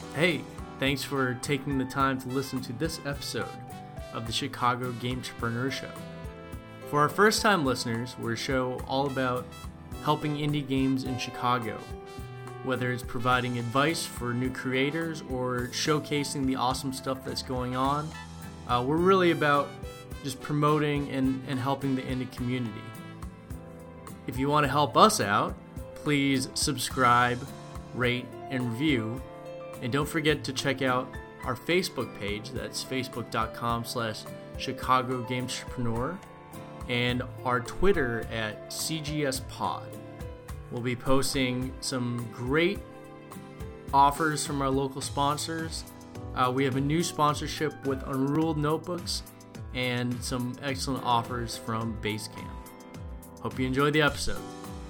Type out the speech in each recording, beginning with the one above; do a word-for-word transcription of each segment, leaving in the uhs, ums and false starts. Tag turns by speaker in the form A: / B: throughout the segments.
A: Hey, thanks for taking the time to listen to this episode of the Chicago Gamepreneur Show. For our first-time listeners, we're a show all about helping indie games in Chicago, whether it's providing advice for new creators or showcasing the awesome stuff that's going on. Uh, we're really about just promoting and, and helping the indie community. If you want to help us out, please subscribe, rate, and review. And don't forget to check out our Facebook page. That's facebook.com slash Chicago Gamepreneur. And our Twitter at C G S Pod. We'll be posting some great offers from our local sponsors. Uh, we have a new sponsorship with Unruled Notebooks and some excellent offers from Basecamp. Hope you enjoy the episode.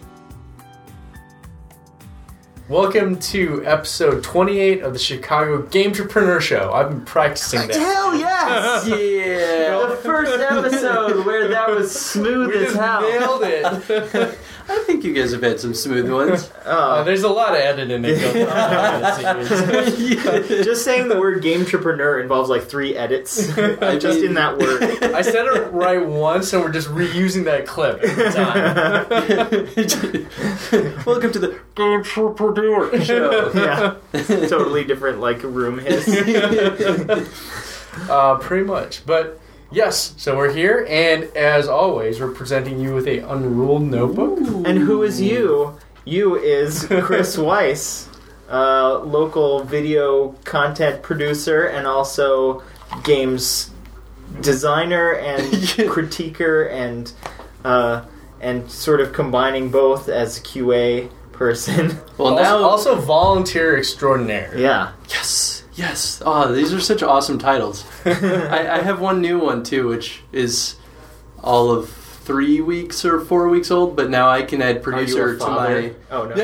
A: Welcome to episode twenty-eight of the Chicago Gamepreneur Show. I've been practicing that.
B: Hell yes!
C: Yeah!
B: The first episode where that was smooth
A: We
B: as hell.
A: nailed it.
C: I think you guys have had some smooth ones.
A: Uh, there's a lot of editing that goes on behind the scenes.
B: Just saying the word gamepreneur involves like three edits.
C: I
B: just
C: mean-
B: in that word.
A: I said it right once, and we're just reusing that clip every time.
C: Welcome to the Gamepreneur Show.
B: Yeah. Totally different like room hiss.
A: Uh, pretty much. But yes, so we're here, and as always, we're presenting you with a Unruled Notebook.
B: And who is you? You is Chris Weiss, uh, local video content producer and also games designer and critiquer and uh, and sort of combining both as a Q A person.
C: Well,
A: also,
C: now...
A: also volunteer extraordinaire.
B: Yeah.
C: Yes! Yes! Oh, these are such awesome titles. I, I have one new one, too, which is all of three weeks or four weeks old, but now I can add
B: Are you
C: producer
B: a
C: to
B: father?
C: my...
B: Oh, no.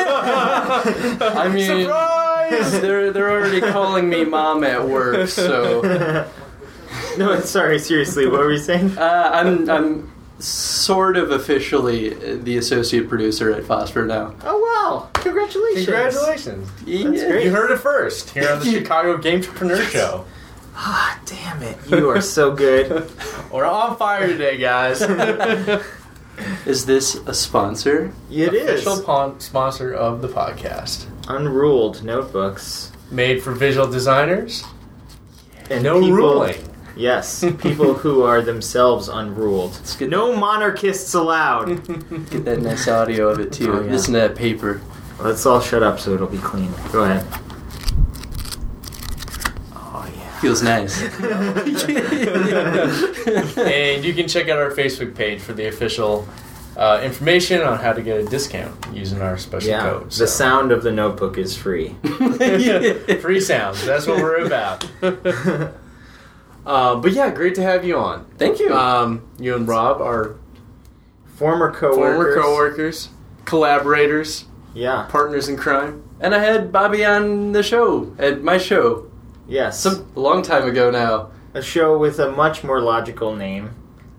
C: I mean...
A: Surprise!
C: They're, they're already calling me mom at work, so...
B: No, sorry, seriously, what were you saying?
C: Uh, I'm... I'm sort of officially the associate producer at Phosphor now.
B: Oh, wow. Congratulations.
A: Congratulations.
B: That's
C: Yeah.
B: great.
A: You heard it first here on the Chicago Gamepreneur Show.
B: Ah, damn it. You are so good.
A: We're on fire today, guys.
C: Is this a sponsor?
B: It is.
A: Official pon- sponsor of the podcast.
B: Unruled Notebooks.
A: Made for visual designers.
B: And
A: No
B: people,
A: ruling.
B: Yes, people who are themselves unruled.
C: get
B: No monarchists allowed.
C: Get that nice audio of it too.
B: Oh, yeah.
C: Listen to that paper.
B: Let's all shut up so it'll be clean. Go ahead. Oh, yeah.
C: Feels nice.
A: And you can check out our Facebook page for the official uh, information on how to get a discount using our special
B: Yeah,
A: code.
B: the sound of the notebook is free.
A: Free sounds. That's what we're about. Uh, but yeah, great to have you on.
C: Thank you.
A: Um, you and Rob are
B: Former coworkers.
A: former coworkers, collaborators,
B: Yeah.
A: partners in crime.
C: And I had Bobby on the show, at my show,
B: Yes.
C: some a long time ago now.
B: A show with a much more logical name.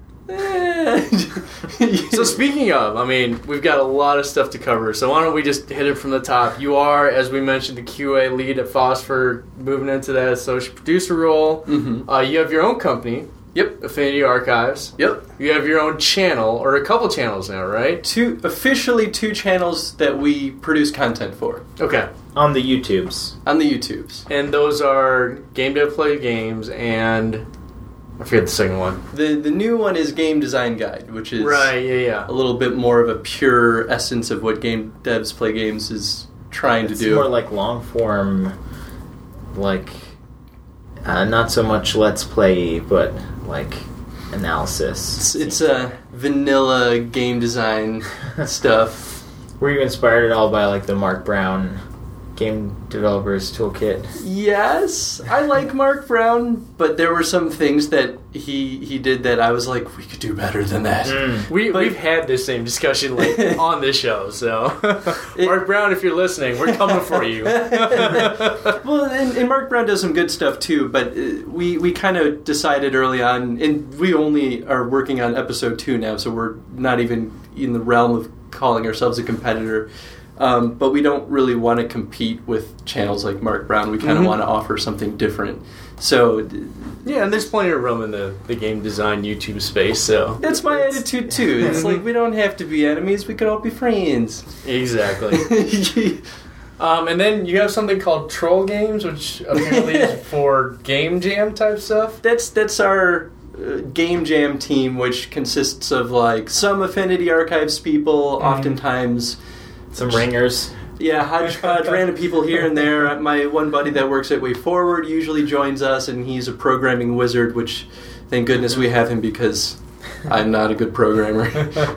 A: So speaking of, I mean, we've got a lot of stuff to cover, so why don't we just hit it from the top. You are, as we mentioned, the Q A lead at Phosphor, moving into that associate producer role.
C: Mm-hmm.
A: Uh, you have your own company.
C: Yep.
A: Affinity Archives.
C: Yep.
A: You have your own channel, or a couple channels now, right?
C: Two officially two channels that we produce content for
A: Okay.
B: On the YouTubes.
C: on the YouTubes.
A: And those are Game Dev Play Games and... I forget the second one.
C: The the new one is Game Design Guide, which is
A: Right, yeah, yeah.
C: a little bit more of a pure essence of what Game Devs Play Games is trying
B: It's
C: to do.
B: more like long form, like uh, not so much let's play, but like analysis.
C: It's, it's a vanilla game design stuff.
B: Were you inspired at all by like the Mark Brown Game Developers Toolkit?
C: Yes, I like Mark Brown, but there were some things that he he did that I was like, we could do better than that.
B: Mm.
A: We,
C: But-
A: we've had this same discussion like, on this show, so... Mark Brown, if you're listening, we're coming for you.
C: Well, and, and Mark Brown does some good stuff too, but uh, we, we kind of decided early on, and we only are working on episode two now, so we're not even in the realm of calling ourselves a competitor. Um, but we don't really want to compete with channels like Mark Brown. We kind of
A: Mhm.
C: want to offer something different. So
A: Yeah, and there's plenty of room in the, the game design YouTube space, so...
C: that's my attitude too. It's like we don't have to be enemies. We could all be friends.
A: Exactly. Um, and then you have something called Troll Games, which apparently is for game jam type stuff.
C: That's that's our uh, game jam team, which consists of like some Affinity Archives people,
A: Mhm.
C: oftentimes
B: Some ringers.
C: yeah, hodgepodge, random people here and there. My one buddy that works at Way Forward usually joins us, and he's a programming wizard, which thank goodness we have him because I'm not a good programmer.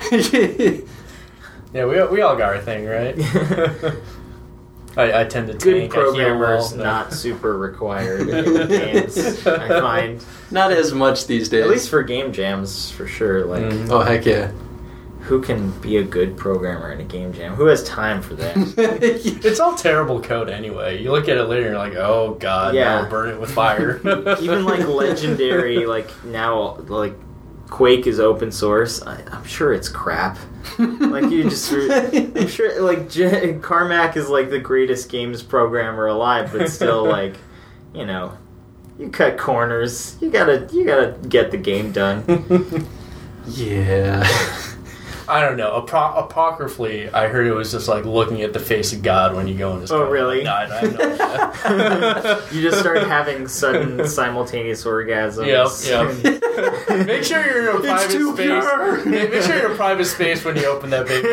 A: Yeah, we we all got our thing, right? I, I tend to
B: Good
A: tank. I heal
B: programmers,
A: well, but-
B: not super required in games, I find.
C: Not as much these days.
B: At least for game jams, for sure. Like,
A: Mhm.
C: Oh heck yeah!
B: who can be a good programmer in a game jam? Who has time for that?
A: It's all terrible code anyway. You look at it later and you're like, oh god,
B: Yeah.
A: no, burn it with fire.
B: Even like legendary, like now, like Quake is open source. I, I'm sure it's crap. Like you just, I'm sure like J- Carmack is like the greatest games programmer alive, but still like, you know, you cut corners. You gotta, you gotta get the game done.
C: Yeah.
A: I don't know. Apro- apocryphally, I heard it was just like looking at the face of God when you go in this.
B: Oh,
A: code.
B: really?
A: No, I, I have no idea.
B: You just start having sudden simultaneous orgasms.
A: Yep, yep. Make sure you're in a private
C: too
A: space.
C: pure.
A: Make make sure you're in a private space when you open that baby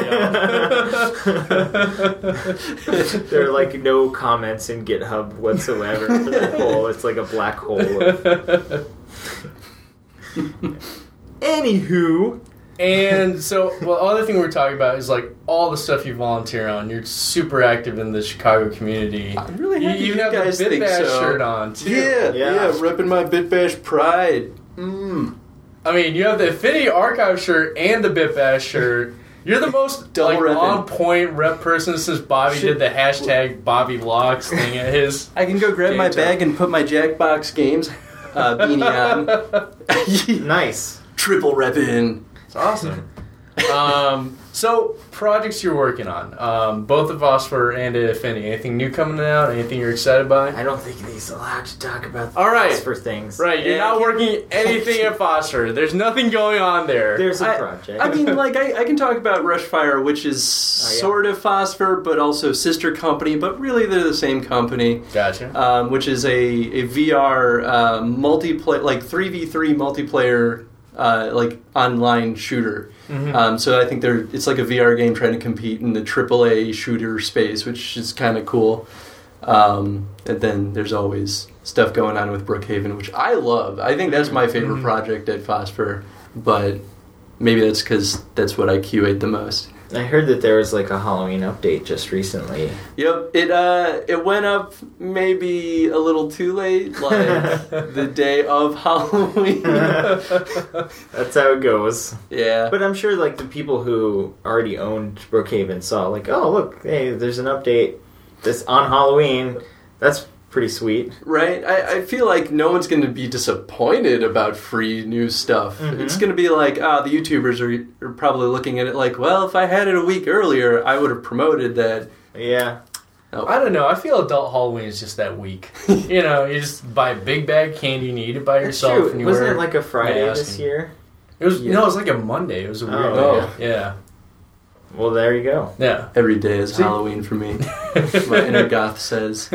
A: up.
B: There are like no comments in GitHub whatsoever for that hole. It's like a black hole. Of... Anywho,
A: And so, well, other thing we're talking about is like all the stuff you volunteer on. You're super active in the Chicago community.
C: I'm really
A: You
C: happy
A: even
C: you
A: have
C: guys
A: the Bit
C: think
A: Bash
C: so.
A: shirt on too.
C: Yeah,
B: Yeah.
C: yeah, repping my Bit Bash pride. Mm.
A: I mean, you have the Affinity Archive shirt and the Bit Bash shirt. You're the most
C: Double
A: like
C: repping.
A: on point rep person since Bobby
C: Shit.
A: did the hashtag Bobby Vlogs thing at his.
C: I can go grab
A: Game
C: my
A: time.
C: bag and put my Jackbox Games uh, beanie on.
A: Nice.
C: Triple repping.
A: It's awesome. um, so projects you're working on, um, both of Phosphor and at Affinity. Anything new coming out? Anything you're excited by?
B: I don't think he's allowed to talk about
A: All right.
B: for things.
A: Right, you're
C: Yeah,
A: not
C: I can-
A: working anything at Phosphor. There's nothing going on there.
B: There's a
C: I-
B: project.
C: I mean, like, I, I can talk about Rushfire, which is
B: Oh, yeah.
C: sort of Phosphor, but also sister company, but really they're the same company,
A: Gotcha.
C: um, which is a, a V R uh, multiplayer, like three v three multiplayer, uh, like online shooter.
A: Mhm.
C: Um, so I think they're it's like a V R game trying to compete in the triple A shooter space, which is kind of cool. Um, and then there's always stuff going on with Brookhaven, which I love. I think that's my favorite
A: Mhm.
C: project at Phosphor, but maybe that's because that's what I Q A'd the most.
B: I heard that there was like a Halloween update just recently.
C: Yep, it uh it went up maybe a little too late, like the day of Halloween.
B: That's how it goes.
C: Yeah.
B: But I'm sure like the people who already owned Brookhaven saw like, oh look, hey, there's an update this on Halloween. That's pretty sweet.
C: Right? I, I feel like no one's going to be disappointed about free new stuff.
B: Mhm.
C: It's going to be like, ah, the YouTubers are, are probably looking at it like, well, if I had it a week earlier, I would have promoted that.
B: Yeah.
C: Oh.
A: I don't know. I feel adult Halloween is just that week. You know, you just buy a big bag of candy and you eat it by
B: That's
A: yourself.
B: true.
A: And you
B: Wasn't
A: wear
B: it like a Friday
A: mask
B: this
A: and-
B: year?
A: It was
B: Yeah.
A: no, it was like a Monday. It was a weird
B: Oh,
A: day. Yeah,
B: Well, there you go.
A: yeah.
C: Every day is
A: See?
C: Halloween for me. My inner goth says.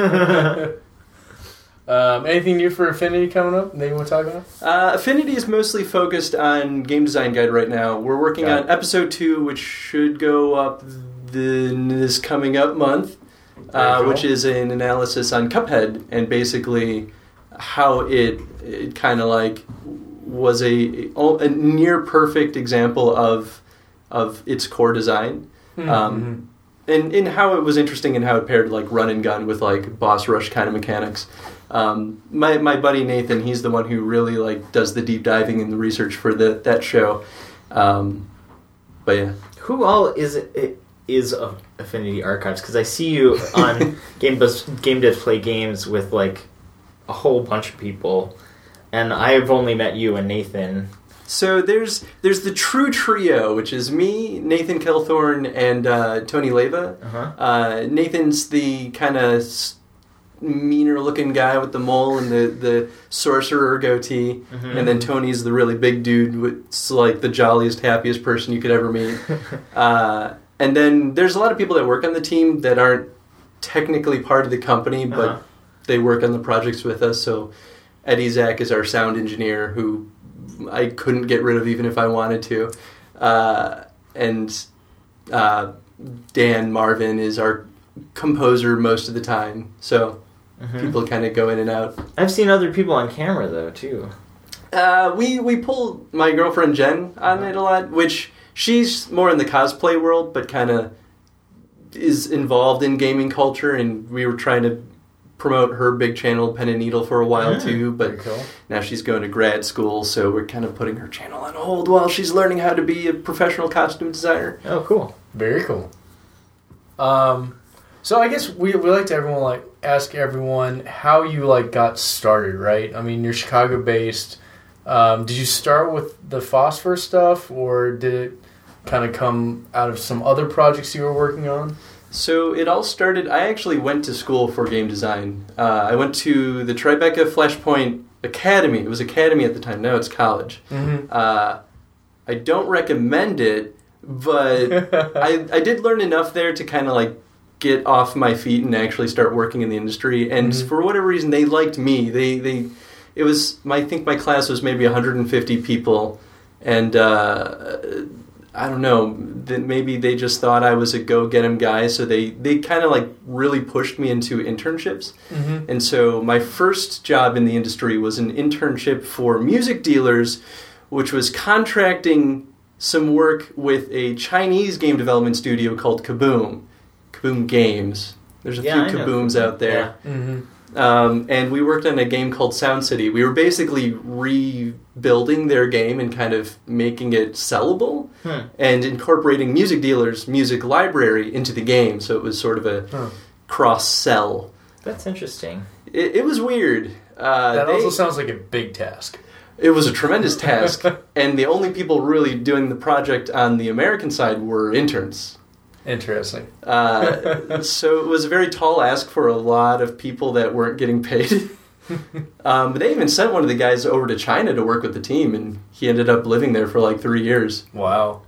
A: Um, anything new for Affinity coming up that you want to talk about?
C: Uh, Affinity is mostly focused on Game Design Guide right now. We're working
A: Got
C: on episode two, which should go up the, this coming up month, uh,
A: cool.
C: which is an analysis on Cuphead and basically how it, it kind of like was a, a near perfect example of of its core design. Um, and, and how it was interesting and how it paired like run and gun with like boss rush kind of mechanics. Um, my my buddy Nathan, he's the one who really like does the deep diving and the research for the that show. Um, but yeah,
B: Who all is it? Is of Affinity Archives? Because I see you on Game Buzz, Game Devs Play Games with like a whole bunch of people, and I've only met you and Nathan.
C: So there's there's the true trio, which is me, Nathan Kelthorne, and uh, Tony Leva.
B: Uh-huh.
C: Uh, Nathan's the kind of meaner looking guy with the mole and the, the sorcerer goatee,
B: Mm-hmm.
C: and then Tony's the really big dude with like the jolliest, happiest person you could ever meet. uh, and then there's a lot of people that work on the team that aren't technically part of the company, but
B: Uh-huh.
C: they work on the projects with us. So Eddie Zach is our sound engineer, who I couldn't get rid of even if I wanted to. Uh, and uh, Dan Marvin is our composer most of the time. So
B: Mhm.
C: people kind of go in and out.
B: I've seen other people on camera though too.
C: Uh, we, we pull my girlfriend Jen on it a lot, which she's more in the cosplay world, but kind of is involved in gaming culture, and we were trying to promote her big channel, Pen and Needle, for a while
B: Mm,
C: too, but
B: very cool.
C: now she's going to grad school, so we're kind of putting her channel on hold while she's learning how to be a professional costume designer.
B: Oh, cool.
D: Very cool. Um, so I guess we we like to everyone like ask everyone how you like got started, right? I mean, you're Chicago based. Um, did you start with the Phosphor stuff, or did it kind of come out of some other projects you were working on?
C: So it all started, I actually went to school for game design. Uh, I went to the Tribeca Flashpoint Academy. It was Academy at the time, now it's college.
D: Mm-hmm.
C: Uh, I don't recommend it, but I, I did learn enough there to kind of like get off my feet and actually start working in the industry. And
D: Mhm.
C: for whatever reason, they liked me. They they it was my, I think my class was maybe one hundred fifty people, and uh, I don't know, that maybe they just thought I was a go get 'em guy. So they they kind of like really pushed me into internships.
D: Mm-hmm.
C: And so my first job in the industry was an internship for music dealers, which was contracting some work with a Chinese game development studio called Kaboom. Kaboom Games. There's a
B: Yeah, I
C: few
B: know.
C: Kabooms out there.
D: Mm-hmm.
C: Um, and we worked on a game called Sound City. We were basically rebuilding their game and kind of making it sellable
B: Hmm.
C: and incorporating Music Dealer's music library into the game. So it was sort of a
D: Huh.
C: cross-sell.
B: That's interesting.
C: It, it was weird. Uh,
D: That
C: they-
D: also sounds like a big task.
C: It was a tremendous task, and the only people really doing the project on the American side were interns.
D: Interesting.
C: Uh, so it was a very tall ask for a lot of people that weren't getting paid. um, but they even sent one of the guys over to China to work with the team, and he ended up living there for like three years.
D: Wow.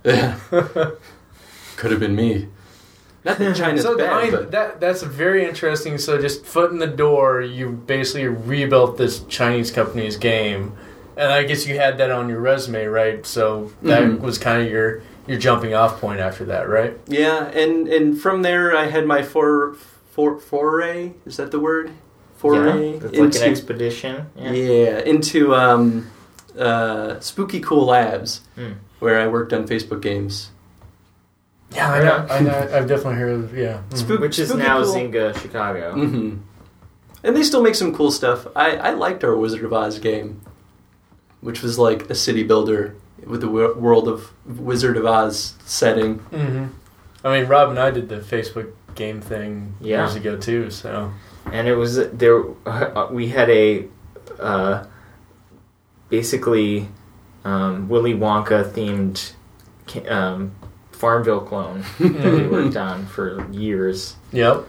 C: Could have been me. Not that China's
D: so
C: bad,
D: I mean,
C: but
D: that that's very interesting. So just foot in the door, you basically rebuilt this Chinese company's game, and I guess you had that on your resume, right? So that
C: Mhm.
D: was kind of your your jumping off point after that, right?
C: yeah, and, and from there I had my for, for, foray, is that the word? Foray?
B: Yeah, it's like an expedition. Yeah.
C: Yeah, into um, uh, Spooky Cool Labs,
B: Hmm.
C: where I worked on Facebook games.
D: Yeah, I know. I know. I've definitely heard of. Yeah. Mhm.
C: Spook-
B: Which is
C: Spooky
B: now
C: Cool.
B: Zynga Chicago.
C: hmm And they still make some cool stuff. I, I liked our Wizard of Oz game, which was like a city builder with the wo- world of Wizard of Oz setting.
D: Mm-hmm. I mean, Rob and I did the Facebook game thing
B: Yeah.
D: years ago too. So
B: And it was there. Uh, we had a uh, basically um, Willy Wonka themed ca- um, Farmville clone that we worked on for years.
D: yep.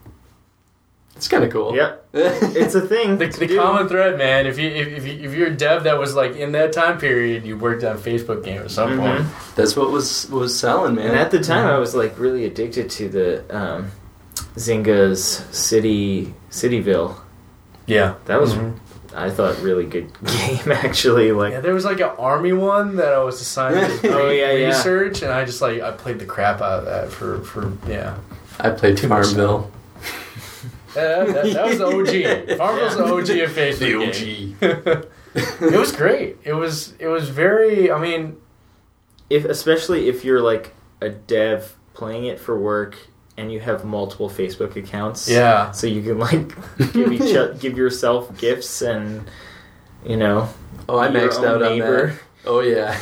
C: It's kind of cool.
B: Yep, it's a thing.
D: The,
B: to
D: the
B: do.
D: common thread, man. If you if if, you, if you're a dev that was like in that time period, you worked on a Facebook game at some
B: Mhm.
D: point.
C: That's what was was selling, man.
B: And at the time, I was like really addicted to the um, Zynga's City Cityville.
D: Yeah,
B: That was,
D: Mhm.
B: I thought, really good game actually. Like,
D: Yeah, there was like an army one that I was assigned to
B: Oh,
D: re-
B: yeah, yeah.
D: research, and I just like I played the crap out of that for for yeah.
C: I played
D: Too much
C: Farmville.
D: Uh, that, that was the O G. Farmville's the O G of Facebook.
C: The O
D: game.
C: G.
D: It was great. It was it was very. I mean,
B: if especially if you're like a dev playing it for work and you have multiple Facebook accounts,
D: yeah.
B: so you can like give each o- give yourself gifts and you know.
C: Oh, I
B: your
C: maxed
B: own
C: out on
B: neighbor.
C: that. Oh, yeah.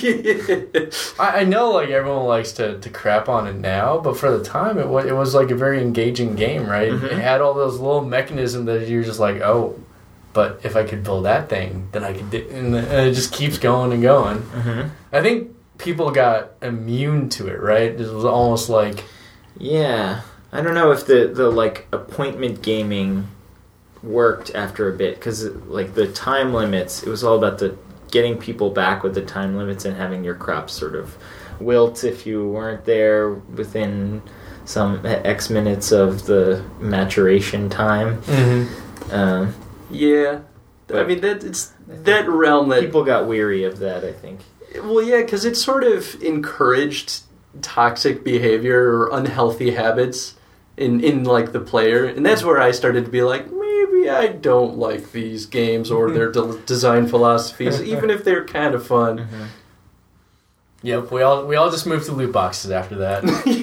D: I, I know like everyone likes to, to crap on it now, but for the time it was it was like a very engaging game, right?
B: Mhm.
D: It had all those little mechanisms that you're just like, oh, but if I could build that thing, then I could do, and it just keeps going and going.
B: Mm-hmm.
D: I think people got immune to it, right? It was almost like,
B: yeah, I don't know if the the like appointment gaming worked after a bit, because like the time limits, it was all about the getting people back with the time limits and having your crops sort of wilt if you weren't there within some X minutes of the maturation time.
D: mm-hmm.
B: Um,
C: Yeah, I mean that it's that realm that
B: people got weary of that, I think.
C: Well, yeah, because it sort of encouraged toxic behavior or unhealthy habits in in like the player, and that's where I started to be like, maybe I don't like these games or their de- design philosophies, even if they're kind of fun.
B: Mm-hmm.
D: Yep, we all we all just moved to loot boxes after that.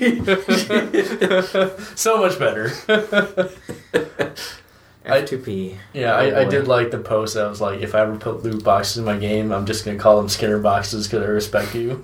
D: So much better.
B: F two P.
D: Yeah,
B: oh,
D: I, I
B: boy.
D: did like the post that was like, if I ever put loot boxes in my game, I'm just going to call them Skinner boxes because I respect you.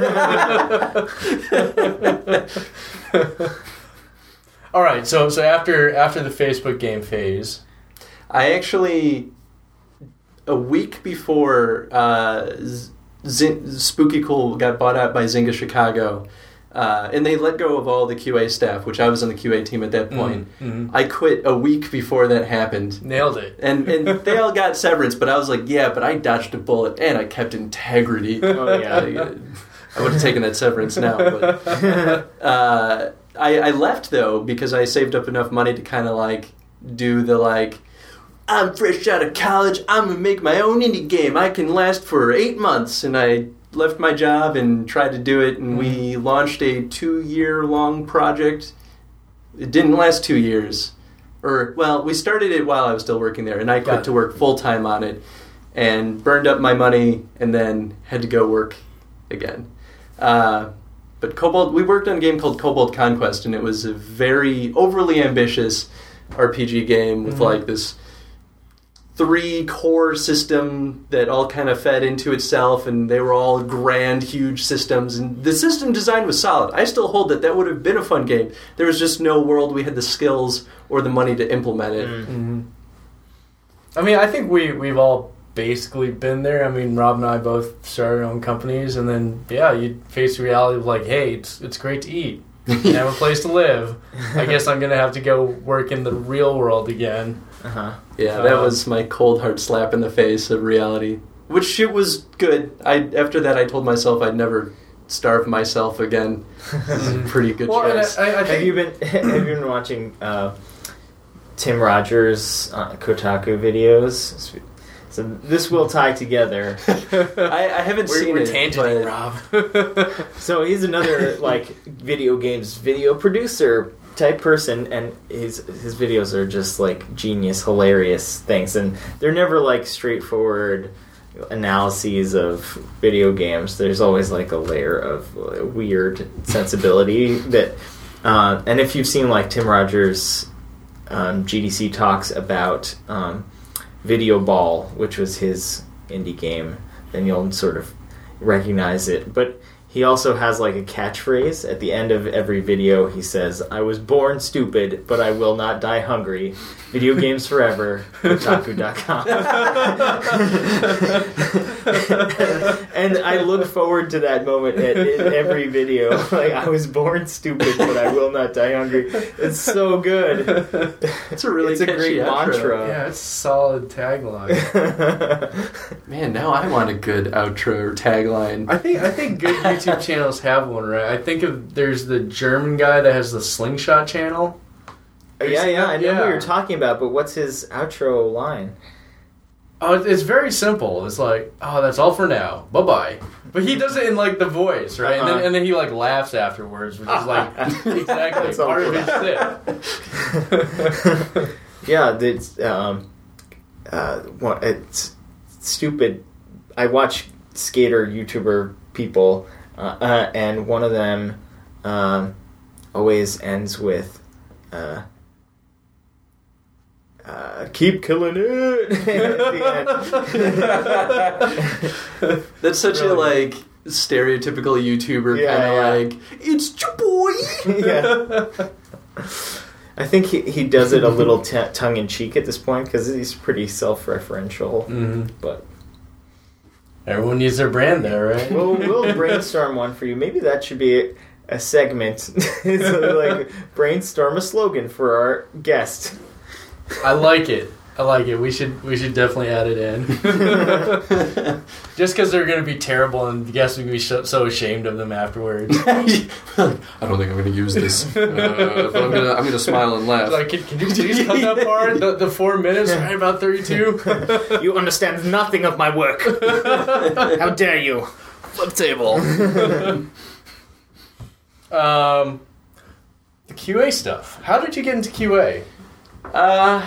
D: All right, so so after after the Facebook game phase,
C: I actually, a week before uh, Z- Spooky Cool got bought out by Zynga Chicago, uh, and they let go of all the Q A staff, which I was on the Q A team at that point.
D: mm-hmm.
C: I quit a week before that happened.
D: Nailed it.
C: And and they all got severance, but I was like, yeah, but I dodged a bullet and I kept integrity.
B: Oh, yeah.
C: I, I would have taken that severance now. But, uh, I, I left, though, because I saved up enough money to kind of, like, do the, like, I'm fresh out of college, I'm going to make my own indie game. I can last for eight months. And I left my job and tried to do it, and we launched a two-year-long project. It didn't last two years. Or, well, we started it while I was still working there, and I quit to work full-time on it and burned up my money and then had to go work again. Uh, but Cobalt, we worked on a game called Cobalt Conquest, and it was a very overly ambitious R P G game with, mm-hmm. like, this three-core system that all kind of fed into itself, and they were all grand, huge systems, and the system design was solid. I still hold that that would have been a fun game. There was just no world we had the skills or the money to implement it.
D: Mm-hmm. I mean, I think we, we've all basically been there. I mean, Rob and I both started our own companies, and then, yeah, you face the reality of, like, hey, it's it's great to eat. You have a place to live. I guess I'm going to have to go work in the real world again.
B: Uh-huh.
C: Yeah, that
D: Uh,
C: was my cold hard slap in the face of reality. Which it was good. I after that I told myself I'd never starve myself again. This is a pretty good
D: Well, and
C: choice.
B: have
D: I, I think
B: you been have you been watching uh, Tim Rogers uh, Kotaku videos? So this will tie together.
C: I, I haven't
D: we're,
C: seen
D: we're
C: it.
D: tangenting,
C: but
D: Rob.
B: So he's another like video games video producer type person, and his his videos are just like genius, hilarious things, and they're never like straightforward analyses of video games. There's always like a layer of uh, weird sensibility that, uh, and if you've seen like Tim Rogers' um, G D C talks about um, Video Ball, which was his indie game, then you'll sort of recognize it. But he also has like a catchphrase at the end of every video. He says, "I was born stupid, but I will not die hungry. Video games forever. Kotaku dot com." And I look forward to that moment at, in every video. Like, I was born stupid, but I will not die hungry. It's so good.
C: it's a really
B: It's a
C: catchy
B: great
C: outro.
B: mantra.
D: Yeah, it's a solid tagline.
C: Man, now I want a good outro or tagline.
D: I think I think good YouTube channels have one, right? I think of there's the German guy that has the Slingshot channel.
B: Yeah, yeah, I know
D: Yeah.
B: what you're talking about, but what's his outro line?
D: Oh, it- it's very simple. It's like, oh, that's all for now. Bye bye. But he does it in like the voice, right?
B: Uh-huh.
D: And then and then he like laughs afterwards, which is like exactly
B: That's all
D: part of
B: for
D: his shit.
B: Yeah, it's um, uh, what it's stupid. I watch skater YouTuber people, uh, uh, and one of them um, always ends with. Uh, Uh, keep killing it. At the end.
C: That's such
D: Really
C: a like stereotypical YouTuber
B: Yeah,
C: kind of
B: yeah.
C: like, it's your boy.
B: Yeah. I think he, he does it a little t- tongue-in-cheek at this point because he's pretty self-referential.
D: Mm-hmm.
B: But
D: everyone needs their brand there, right?
B: we'll, we'll brainstorm one for you. Maybe that should be a, a segment. It's like brainstorm a slogan for our guest.
D: I like it. I like it. We should we should definitely add it in. Just because they're going to be terrible and the guests are going to be so, so ashamed of them afterwards.
C: I don't think I'm going to use this, uh, but I'm going to I'm going to smile and laugh.
D: Like, can, can you please cut that part? The, the four minutes, right about thirty-two?
B: You understand nothing of my work. How dare you?
C: Flip table.
D: um, the Q A stuff. How did you get into Q A?
C: Uh,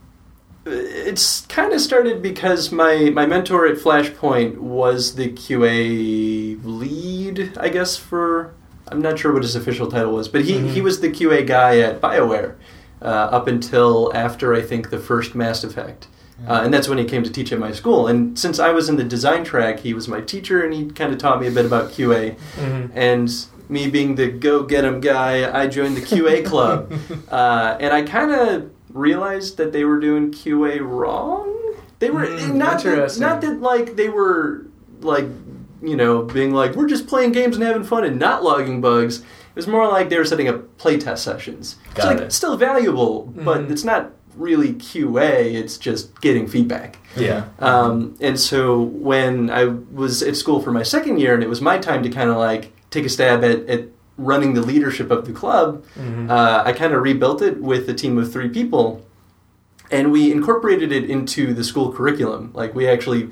C: it's kind of started because my, my mentor at Flashpoint was the Q A lead, I guess, for... I'm not sure what his official title was, but he, mm-hmm. he was the Q A guy at BioWare uh, up until after, I think, the first Mass Effect. Uh, and that's when he came to teach at my school. And since I was in the design track, he was my teacher, and he kind of taught me a bit about Q A.
D: Mm-hmm. And
C: me being the go-get-em guy, I joined the Q A club. uh, and I kind of realized that they were doing Q A wrong. They were
D: mm,
C: not that, not that like they were like you know being like we're just playing games and having fun and not logging bugs. It was more like they were setting up playtest sessions.
D: Got
C: it's like
D: it.
C: It's still valuable, but
D: mm-hmm.
C: it's not really Q A. It's just getting feedback.
D: Yeah.
C: Um, and so when I was at school for my second year and it was my time to kind of like take a stab at, at running the leadership of the club,
D: mm-hmm.
C: uh, I kind of rebuilt it with a team of three people, and we incorporated it into the school curriculum. Like we actually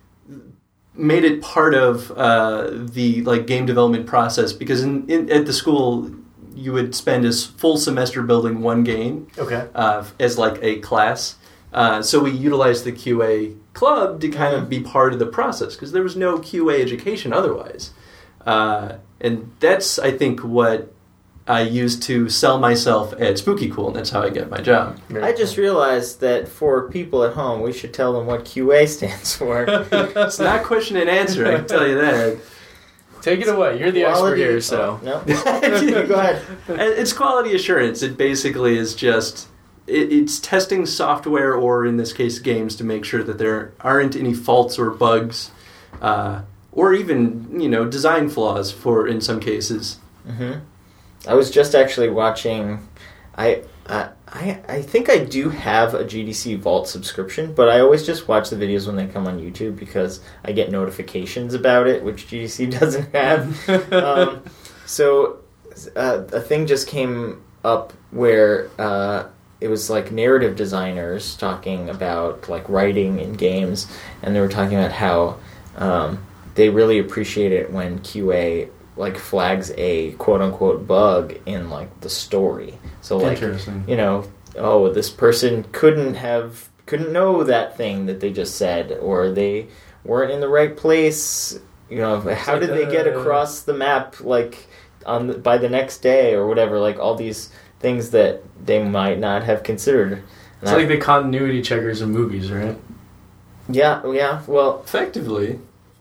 C: made it part of uh, the like game development process because in, in at the school you would spend a full semester building one game
D: okay.
C: uh, as like a class. Uh, so we utilized the Q A club to kind of be part of the process because there was no Q A education otherwise. Uh, and that's, I think, what I used to sell myself at Spooky Cool, and that's how I get my job.
D: Very
B: I just
D: cool.
B: realized that for people at home, we should tell them what Q A stands for.
C: It's not question and answer, I can tell you that.
D: Take it away. You're the
B: Quality-
D: expert here, so.
B: Oh, no. Go ahead.
C: It's quality assurance. It basically is just... It, it's testing software, or in this case, games, to make sure that there aren't any faults or bugs, uh, or even, you know, design flaws for in some cases.
B: Mm-hmm. I was just actually watching. I, I I I think I do have a G D C Vault subscription, but I always just watch the videos when they come on YouTube because I get notifications about it, which G D C doesn't have. um, so uh, a thing just came up where uh, it was like narrative designers talking about like writing in games, and they were talking about how um, they really appreciate it when Q A like flags a quote unquote bug in like the story. So like, you know, oh, this person couldn't have couldn't know that thing that they just said, or they weren't in the right place. You know, how
D: like
B: did they get
D: the-
B: across the map like on the, by the next day or whatever? Like all these things that they might not have considered. And
D: It's
B: I-
D: like the continuity checkers in movies, right?
B: yeah, yeah. Well,
C: Effectively.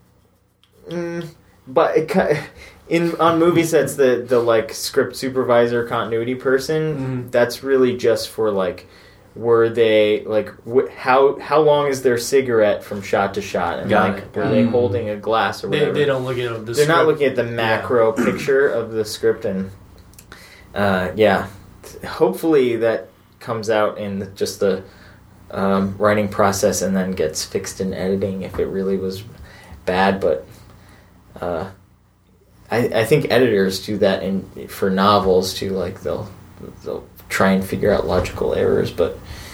B: mm, but it, ki- in on movie sets, the the like script supervisor, continuity person,
D: Mhm.
B: that's really just for like, were they like wh- how how long is their cigarette from shot to shot, and
D: Got
B: like
D: it.
B: were they
D: Mm.
B: holding a glass or
D: They,
B: whatever?
D: they don't look at the
B: They're not
D: script.
B: looking at the macro picture of the script, and uh, yeah, hopefully that comes out in the, just the um, writing process and then gets fixed in editing if it really was bad. But uh, I, I think editors do that in for novels too. Like they'll they'll try and figure out logical errors, but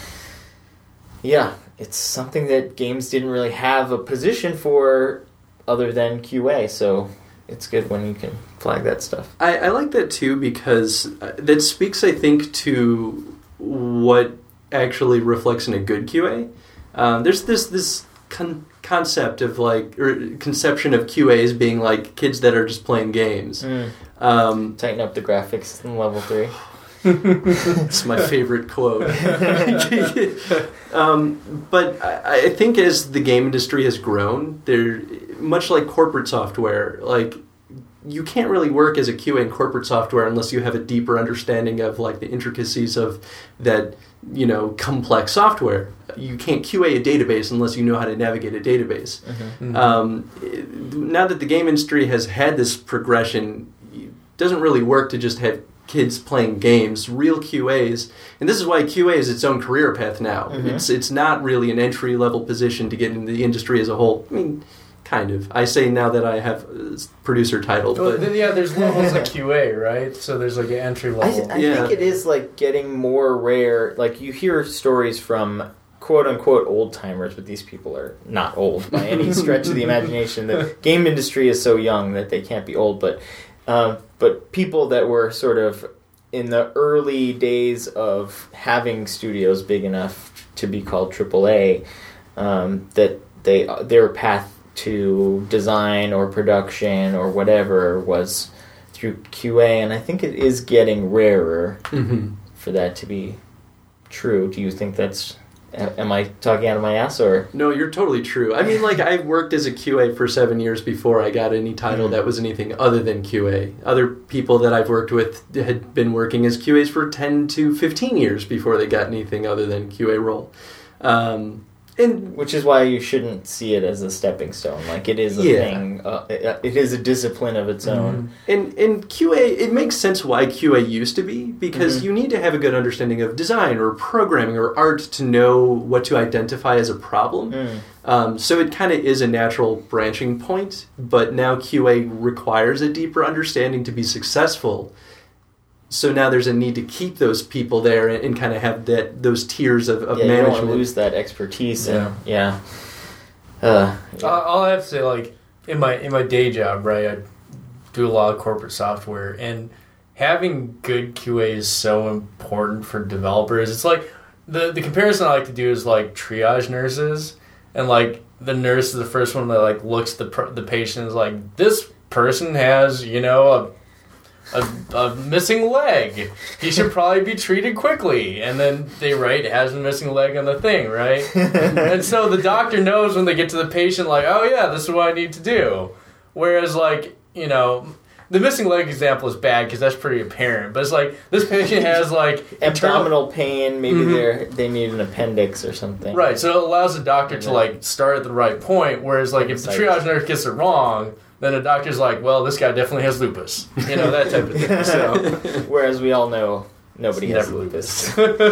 B: yeah, it's something that games didn't really have a position for other than Q A. So it's good when you can flag that stuff.
C: I, I like that too because uh, that speaks, I think, to what actually reflects in a good Q A. Um, there's this this con- concept of like or conception of Q A as being like kids that are just playing games.
B: Mm.
C: Um,
B: Tighten up the graphics in level three.
C: It's my favorite quote. um, but I, I think as the game industry has grown, there, much like corporate software, like you can't really work as a Q A in corporate software unless you have a deeper understanding of like the intricacies of that, you know, complex software. You can't Q A a database unless you know how to navigate a database. Mm-hmm. Mm-hmm. Um, now that the game industry has had this progression, it doesn't really work to just have kids playing games. Real Q As, and this is why Q A is its own career path now. Mm-hmm. It's it's not really an entry level position to get into the industry as a whole. I mean, kind of. I say now that I have a producer title.
D: Well,
C: but
D: yeah, there's levels of Q A, right? So there's like an entry
B: I,
D: level.
B: I
C: Yeah.
B: think it is like getting more rare. Like you hear stories from quote unquote old timers, but these people are not old by any stretch of the imagination. The game industry is so young that they can't be old, but um, but people that were sort of in the early days of having studios big enough to be called triple A, um, that they their path to design or production or whatever was through Q A, and I think it is getting rarer
C: mm-hmm.
B: for that to be true. Do you think that's... Am I talking out of my ass, or...?
C: No, you're totally true. I mean, like, I worked as a Q A for seven years before I got any title that was anything other than Q A. Other people that I've worked with had been working as Q As for ten to fifteen years before they got anything other than Q A role. Um, and
B: Which is why you shouldn't see it as a stepping stone. Like, it is a
C: Yeah.
B: thing. Uh, it, it is a discipline of its own.
C: And and Q A, it makes sense why Q A used to be, because
B: Mm-hmm.
C: you need to have a good understanding of design or programming or art to know what to identify as a problem.
B: Mm.
C: Um, so it kind of is a natural branching point, but now Q A requires a deeper understanding to be successful. So now there's a need to keep those people there and, and kind of have that those tiers of, of
B: Yeah, you don't
C: management.
B: want to lose that expertise.
D: Yeah.
B: And, yeah. Uh,
D: Uh, I'll have to say, like, in my in my day job, right, I do a lot of corporate software, and having good Q A is so important for developers. It's like, the, the comparison I like to do is, like, triage nurses, and, like, the nurse is the first one that, like, looks at the, per- the patient and is like, this person has, you know, a A, a missing leg. He should probably be treated quickly. And then they write, has a missing leg on the thing, right? And so the doctor knows when they get to the patient, like, oh yeah, this is what I need to do. Whereas, like, you know, the missing leg example is bad because that's pretty apparent. But it's like, this patient has, like, internal-
B: abdominal pain. Maybe
D: Mhm.
B: they're they need an appendix or something.
D: Right, so it allows the doctor to,
B: Yeah.
D: like, start at the right point. Whereas, like, if the
B: Like-
D: triage nurse gets it wrong, then the doctor's like, well, this guy definitely has lupus. You know, that type of thing. So,
B: Whereas we all know nobody has
D: Never
B: lupus.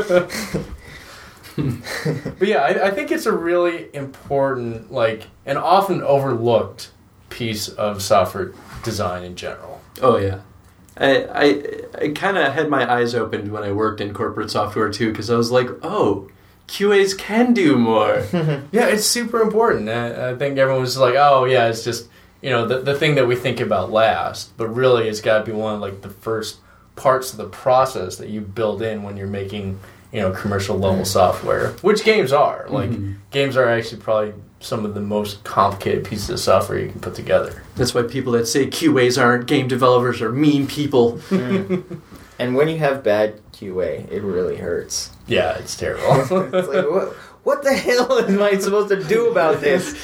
D: but yeah, I, I think it's a really important, like, and often overlooked piece of software design in general.
C: Oh yeah, I I, I kind of had my eyes opened when I worked in corporate software too, because I was like, oh, Q As can do more.
D: Yeah, it's super important. I, I think everyone was like, oh yeah, it's just, you know, the the thing that we think about last, but really it's got to be one of, like, the first parts of the process that you build in when you're making, you know, commercial level software, which games are. Like,
C: Mhm.
D: games are actually probably some of the most complicated pieces of software you can put together.
C: That's why people that say Q As aren't game developers are mean people.
B: Mm. And when you have bad Q A, it really hurts.
D: Yeah, it's terrible.
B: It's like, what, what the hell am I supposed to do about this?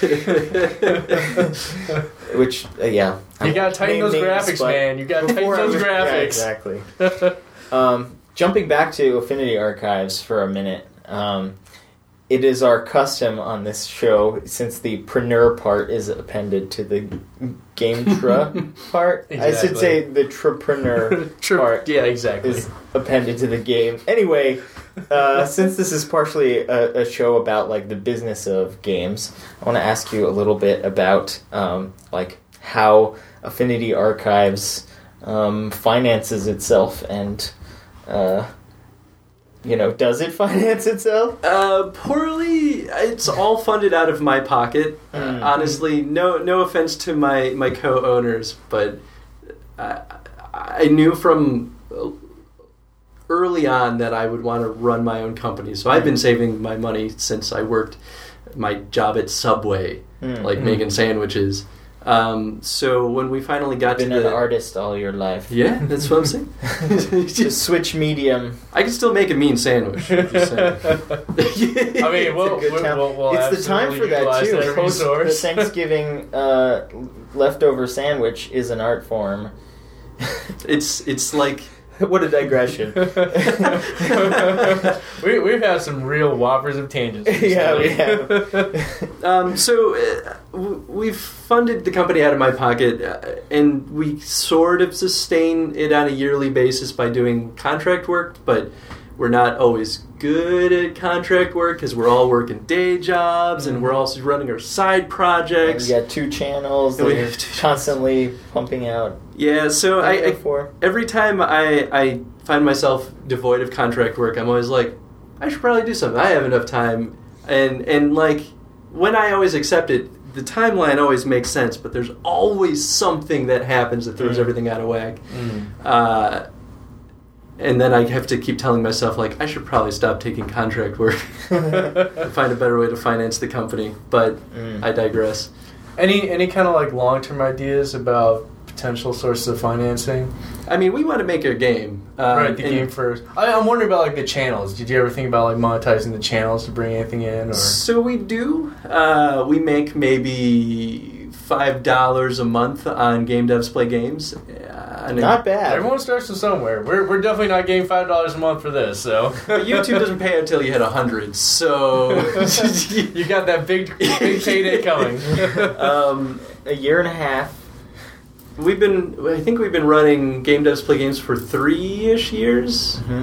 B: Which, uh, yeah.
D: You gotta tighten
B: Name
D: those
B: names,
D: graphics,
B: but
D: man. You gotta tighten
B: before I
D: those
B: was-
D: graphics.
B: Yeah, exactly. um, jumping back to Affinity Archives for a minute, um, it is our custom on this show, since the preneur part is appended to the game tra part. I should
D: Exactly.
B: say the trepreneur
D: True.
B: part
D: Yeah, exactly.
B: is appended to the game. Anyway, uh, since this is partially a, a show about, like, the business of games, I want to ask you a little bit about um, like how Affinity Archives um, finances itself, and uh, you know, does it finance itself?
C: Uh, poorly. It's all funded out of my pocket. Uh,
B: Mm.
C: honestly, no no offense to my, my co-owners, but I, I knew from early on that I would want to run my own company. So I've been saving my money since I worked my job at Subway,
B: Mm.
C: like
D: Mm.
C: making sandwiches. Um, so when we finally got
B: Been
C: to
B: an
C: the
B: artist all your life.
C: yeah, that's what I'm saying.
B: Just switch medium.
C: I can still make a mean sandwich. I'm just saying.
D: I mean, we'll,
B: It's a good
D: we'll,
B: time.
D: we'll, we'll
B: It's the time for that
D: utilize
B: too.
D: that
B: Post- the
D: resource.
B: Thanksgiving uh, leftover sandwich is an art form.
C: it's it's like
B: What a digression.
D: we, we've had some real whoppers of tangents.
B: Yeah, we
D: recently.
B: have.
C: um, so uh, w- we've funded the company out of my pocket, uh, and we sort of sustain it on a yearly basis by doing contract work, but we're not always good at contract work because we're all working day jobs and we're also running our side projects.
B: You got two channels that
C: We
B: you're
C: have two
B: constantly pumping out.
C: Yeah, so I, I
B: for.
C: every time I, I find myself devoid of contract work, I'm always like, I should probably do something. I have enough time, and and like when I always accept it, the timeline always makes sense, but there's always something that happens that throws
B: Mm.
C: everything out of whack.
D: Mm.
C: Uh, and then I have to keep telling myself, like, I should probably stop taking contract work and find a better way to finance the company. But
B: Mm.
C: I digress.
D: Any any kind of like long term ideas about potential sources of financing?
C: I mean, we want to make a game. Um,
D: right, the
C: and
D: game first. I, I'm wondering about like the channels. Did you ever think about like monetizing the channels to bring anything in? Or
C: So we do. Uh, we make maybe five dollars a month on Game Devs Play Games. Uh, and
B: Not bad.
D: everyone starts from somewhere. We're we're definitely not getting five dollars a month for this. So
C: But YouTube doesn't pay until you hit a hundred. So
D: you got that big big payday coming.
C: um,
B: A year and a half.
C: we've been. I think we've been running Game Devs Play Games for three-ish years.
B: Mm-hmm.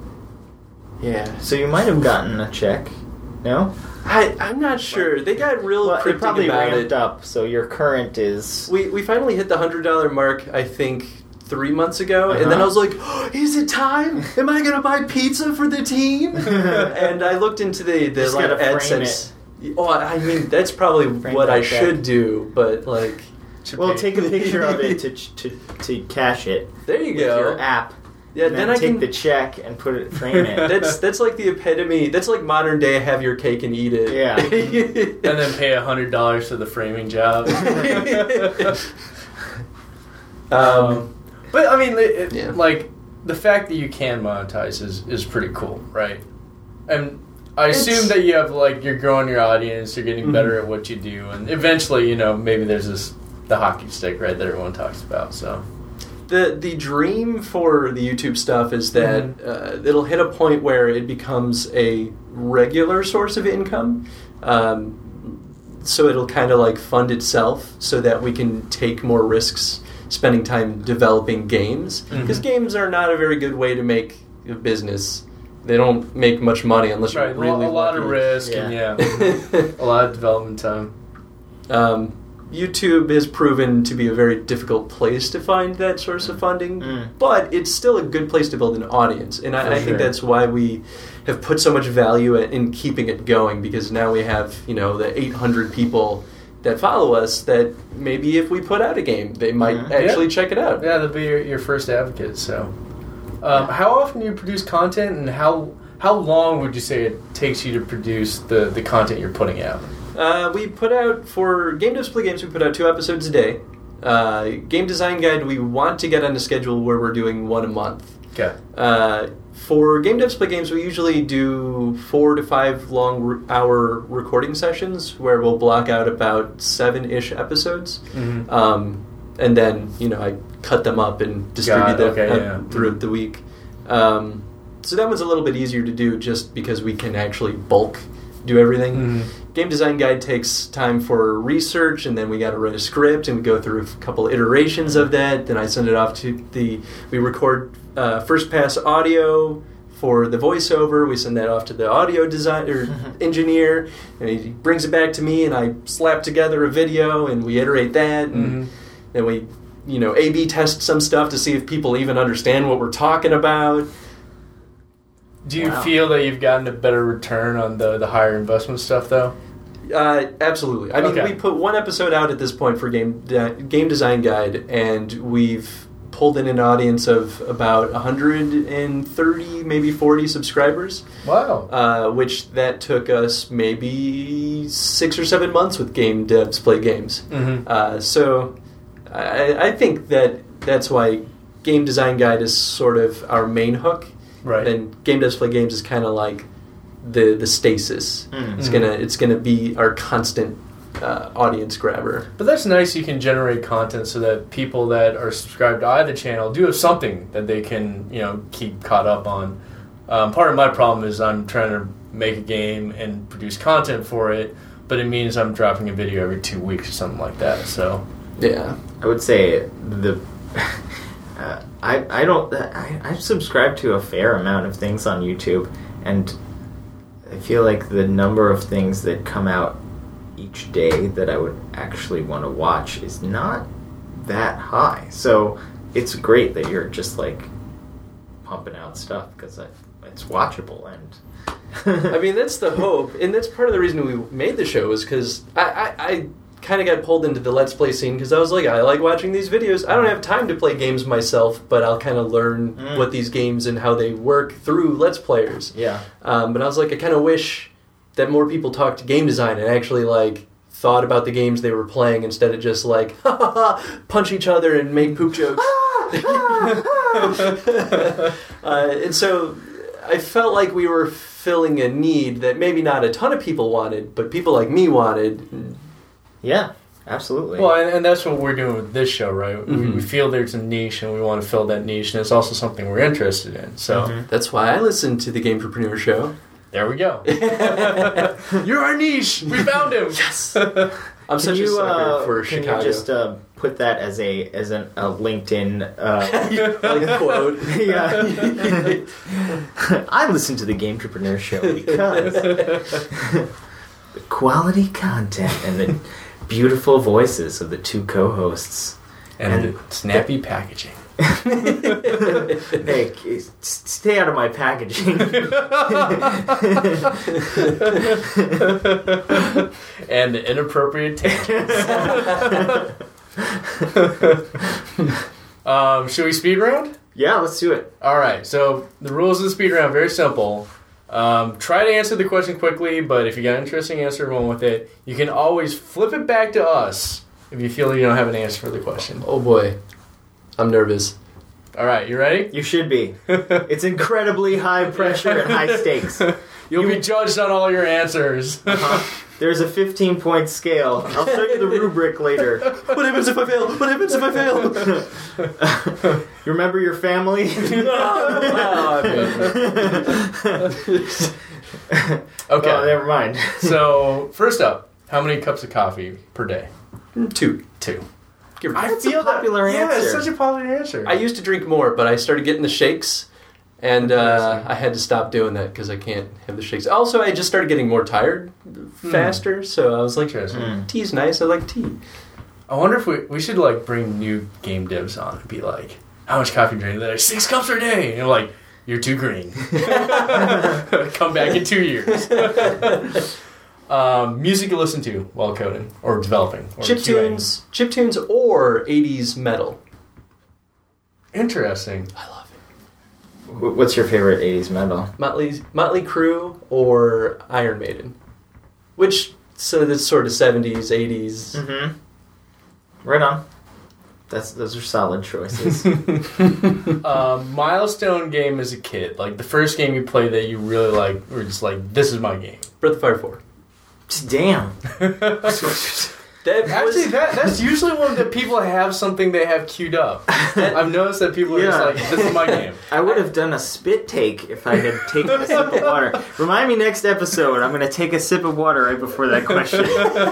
C: Yeah.
B: So you might have gotten a check. No?
C: I, I'm not sure. They got real
B: Well, it
C: cryptic
B: probably
C: about
B: ramped
C: it.
B: up, so your current is...
C: We we finally hit the hundred dollar mark. I think three months ago, and then
B: Uh-huh.
C: I was like, oh, "Is it time? Am I gonna buy pizza for the team?" And I looked into the the
B: Just
C: like
B: gotta frame
C: AdSense. Oh, I mean that's probably
B: Frame
C: what
B: that
C: I
B: check.
C: should do, but like,
B: Well, take a picture of it to to to cash it
C: there you
B: with
C: go.
B: your app.
C: Yeah,
B: and
C: then,
B: then
C: I
B: take
C: can.
B: the check and put it, frame it.
C: that's that's like the epitome. That's like modern day. Have your cake and eat it.
B: Yeah.
D: And then pay a hundred dollars for the framing job.
C: um,
D: But I mean, it,
C: Yeah.
D: like the fact that you can monetize is, is pretty cool, right? And I
C: It's-
D: assume that you have like you're growing your audience, you're getting
C: Mhm.
D: better at what you do, and eventually, you know, maybe there's this the hockey stick, right, that everyone talks about. So
C: The the dream for the YouTube stuff is that uh, it'll hit a point where it becomes a regular source of income. Um, so it'll kind of like fund itself so that we can take more risks spending time developing games. Because
D: Mhm.
C: games are not a very good way to make a business. They don't make much money unless
D: right,
C: you're really
D: a lot of
C: lucky.
D: risk and yeah, a lot of development time.
C: um, YouTube has proven to be a very difficult place to find that source of funding,
B: Mm.
C: but it's still a good place to build an audience, and
B: For
C: I, I think
B: sure.
C: that's why we have put so much value in keeping it going, because now we have, you know, the eight hundred people that follow us that maybe if we put out a game, they might
B: Mhm.
C: actually
D: Yeah.
C: check it out.
D: Yeah, they'll be your, your first advocate. So, um, how often do you produce content, and how how long would you say it takes you to produce the, the content you're putting out?
C: Uh, we put out, for Game Devs Play Games, we put out two episodes a day. Uh, Game Design Guide, we want to get on a schedule where we're doing one a month.
D: Okay.
C: Uh, for Game Devs Play Games, we usually do four to five long re- hour recording sessions where we'll block out about seven-ish episodes.
D: Mm-hmm.
C: Um, and then, you know, I cut them up and distribute
D: Got it.
C: them
D: Okay,
C: uh,
D: yeah.
C: throughout the week. Um, so that one's a little bit easier to do just because we can actually bulk do everything.
D: Mhm.
C: Game Design Guide takes time for research, and then we got to write a script, and we go through a couple iterations of that. Then I send it off to the. We record uh, first pass audio for the voiceover. We send that off to the audio designer engineer, and he brings it back to me, and I slap together a video, and we iterate that, and
D: Mhm.
C: then we, you know, A B test some stuff to see if people even understand what we're talking about.
D: Do you
B: Wow.
D: feel that you've gotten a better return on the the higher investment stuff, though?
C: Uh, absolutely. I mean,
D: Okay.
C: we put one episode out at this point for Game De- Game Design Guide, and we've pulled in an audience of about one hundred thirty, maybe forty subscribers.
D: Wow.
C: Uh, which that took us maybe six or seven months with Game Devs Play Games.
D: Mm-hmm.
C: Uh, so I, I think that that's why Game Design Guide is sort of our main hook.
D: Right.
C: And Game Devs Play Games is kind of like the the stasis.
B: Mm-hmm.
C: It's gonna it's gonna be our constant uh, audience grabber.
D: But that's nice. You can generate content so that people that are subscribed to either channel do have something that they can, you know, keep caught up on. Um, part of my problem is I'm trying to make a game and produce content for it, but it means I'm dropping a video every two weeks or something like that. So
C: Yeah.
B: I would say the. Uh, I I don't I, I subscribe to a fair amount of things on YouTube, and I feel like the number of things that come out each day that I would actually want to watch is not that high. So it's great that you're just like pumping out stuff because it's watchable. And
C: I mean, that's the hope, and that's part of the reason we made the show is because I, I, I kind of got pulled into the Let's Play scene because I was like, I like watching these videos. I don't have time to play games myself, but I'll kind of learn
B: Mm.
C: what these games and how they work through Let's Players.
B: yeah,
C: Um, but I was like, I kind of wish that more people talked to game design and actually like thought about the games they were playing instead of just like ha ha ha punch each other and make poop jokes. uh, and so I felt like we were filling a need that maybe not a ton of people wanted, but people like me wanted.
B: yeah, absolutely.
D: well, and, and that's what we're doing with this show, right? We,
C: Mhm.
D: we feel there's a niche, and we want to fill that niche, and it's also something we're interested in. So
B: Mhm.
C: That's why I listen to the Gamepreneur Show.
D: there we go. You're our niche. We found him.
C: Yes. I'm
B: Can
C: such
B: you,
C: a sucker
B: uh,
C: for
B: can
C: Chicago.
B: you just uh, put that as a as an, a LinkedIn uh,
C: like quote.
B: yeah. I listen to the Gamepreneur Show because the quality content and the beautiful voices of the two co-hosts.
D: And,
B: And-
D: the snappy packaging.
B: Hey, s- stay out of my packaging.
D: And the inappropriate tangents. um, should we speed round?
B: Yeah, let's do it.
D: All right. So the rules of the speed round are very simple. Um, try to answer the question quickly, but if you got an interesting answer, run with it. You can always flip it back to us if you feel you don't have an answer for the question.
C: Oh boy, I'm nervous.
D: All right, you ready?
B: You should be. It's incredibly high pressure and high stakes.
D: You'll
B: You-
D: be judged on all your answers.
B: Uh-huh. There's a fifteen point scale. I'll show you the rubric later.
C: What happens if I fail? What happens if I fail?
B: You remember your family?
D: Okay.
B: Oh, never mind.
D: So first up, how many cups of coffee per day?
C: Two.
D: Two.
C: Give or
D: I
B: That's a
D: feel that-
B: popular
D: Yeah, it's
B: answer.
D: such a popular answer.
C: I used to drink more, but I started getting the shakes, and uh, I had to stop doing that because I can't have the shakes. Also, I just started getting more tired faster, so I was like,
D: Interesting.
B: Mm.
C: tea's nice. I like tea.
D: I wonder if we we should like bring new game devs on and be like, how much coffee do you drink? They're like, six cups per day. And you're like, you're too green. Come back in two years. um, music you listen to while coding or developing. Or
C: Chip
D: QAing.
C: tunes, chip tunes, or eighties metal.
D: Interesting.
C: I love it.
B: Wh- What's your favorite eighties metal?
C: Motley, Motley Crue or Iron Maiden, which so that's sort of seventies, eighties.
B: Mm-hmm. Right on. That's those are solid choices.
D: um, milestone game as a kid, like the first game you played that you really like, or just like, this is my game.
C: Breath of Fire four.
B: Damn.
C: That
D: Actually,
C: was,
D: that that's usually one that people have something they have queued up. I've noticed that people are
B: Yeah.
D: just like, this is my game.
B: I would have done a spit take if I had taken a sip of water. Remind me next episode. I'm going to take a sip of water right before that question.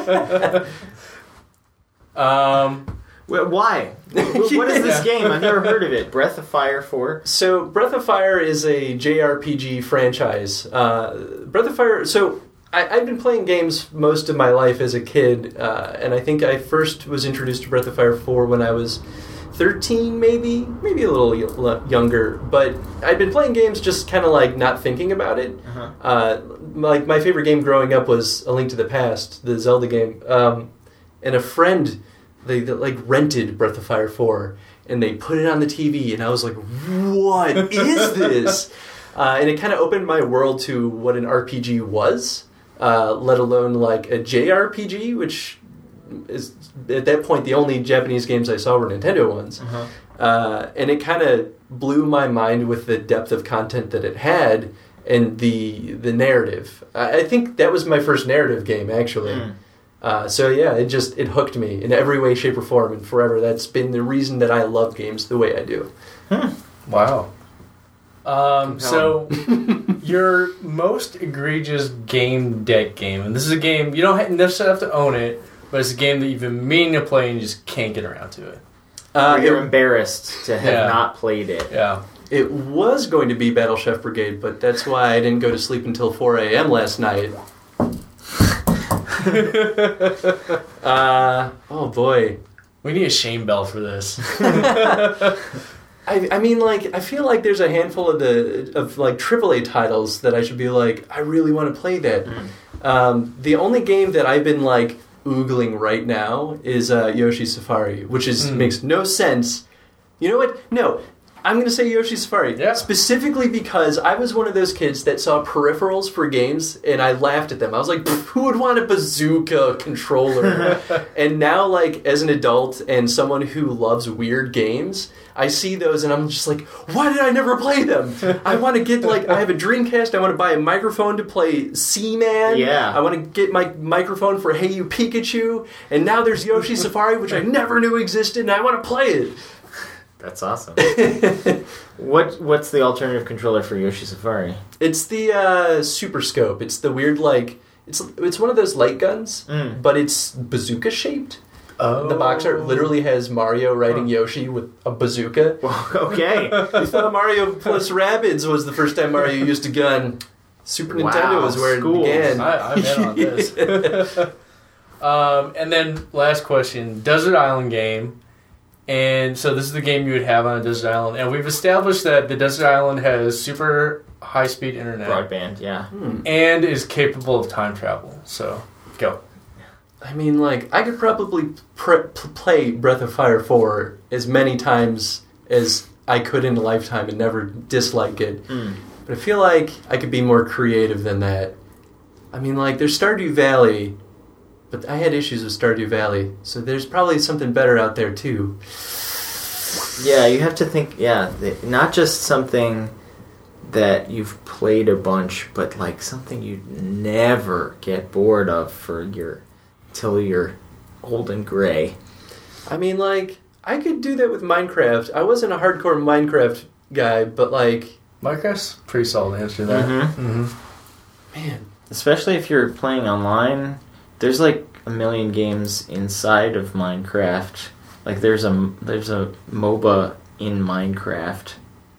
D: Um,
B: Wh- Why? Wh- What is this
C: Yeah.
B: game? I've never heard of it. Breath of Fire four?
C: So Breath of Fire is a J R P G franchise. Uh, Breath of Fire. So I, I've been playing games most of my life as a kid, uh, and I think I first was introduced to Breath of Fire four when I was thirteen, maybe, maybe a little y- younger. But I'd been playing games just kind of like not thinking about it.
B: Uh-huh.
C: Uh, like my favorite game growing up was A Link to the Past, the Zelda game, um, and a friend they, they like rented Breath of Fire four, and they put it on the T V, and I was like, what is this? Uh, and it kind of opened my world to what an R P G was, uh, let alone like a J R P G, which is at that point the only Japanese games I saw were Nintendo ones.
B: Uh-huh.
C: Uh, and it kind of blew my mind with the depth of content that it had and the the narrative. I, I think that was my first narrative game, actually. Mm. Uh, so yeah, it just it hooked me in every way, shape, or form, and forever. That's been the reason that I love games the way I do.
B: Hmm.
D: Wow. Um, so, your most egregious game deck game, and this is a game, you don't necessarily have to own it, but it's a game that you've been meaning to play and you just can't get around to it.
B: Uh,
C: Uh,
B: you're
C: it,
B: embarrassed to have
D: Yeah.
B: not played it.
D: Yeah.
C: it was going to be Battle Chef Brigade, but that's why I didn't go to sleep until four a.m. last night. uh, oh boy.
D: We need a shame bell for this.
C: I, I mean, like, I feel like there's a handful of the of like triple A titles that I should be like, I really want to play that.
B: Mm.
C: Um, the only game that I've been like oogling right now is uh, Yoshi's Safari, which is
D: Mm.
C: makes no sense. You know what? No, I'm going to say Yoshi's Safari
D: Yeah.
C: specifically because I was one of those kids that saw peripherals for games and I laughed at them. I was like, who would want a bazooka controller? And now, like, as an adult and someone who loves weird games, I see those and I'm just like, why did I never play them? I want to get, like, I have a Dreamcast. I want to buy a microphone to play Seaman.
B: Yeah.
C: I want to get my microphone for Hey You Pikachu. And now there's Yoshi Safari, which I never knew existed, and I want to play it.
B: That's awesome. what What's the alternative controller for Yoshi Safari?
C: It's the uh, Super Scope. It's the weird, like, it's it's one of those light guns,
B: Mm.
C: but it's bazooka shaped.
D: Oh.
C: The box art literally has Mario riding Yoshi with a bazooka.
B: Well, okay.
C: I thought Mario plus Rabbids was the first time Mario used a gun. Super
B: Wow,
C: Nintendo is where
B: schools.
C: it began.
D: I, I'm in on this. um, and then, last question. Desert Island game. And so this is the game you would have on a desert island. And we've established that the desert island has super high-speed internet.
B: Broadband, yeah.
C: Hmm.
D: And is capable of time travel. So, go.
C: I mean, like, I could probably pr- play Breath of Fire four as many times as I could in a lifetime and never dislike it.
B: Mm.
C: But I feel like I could be more creative than that. I mean, like, there's Stardew Valley, but I had issues with Stardew Valley, so there's probably something better out there, too.
B: Yeah, you have to think, yeah, th- not just something that you've played a bunch, but like something you'd never get bored of for your, till you're old and gray.
C: I mean, like, I could do that with Minecraft. I wasn't a hardcore Minecraft guy, but, like,
D: Minecraft's a pretty solid answer to that.
B: Mm-hmm.
D: Mm-hmm.
C: man.
B: Especially if you're playing online, there's like a million games inside of Minecraft. Like there's a there's a MOBA in Minecraft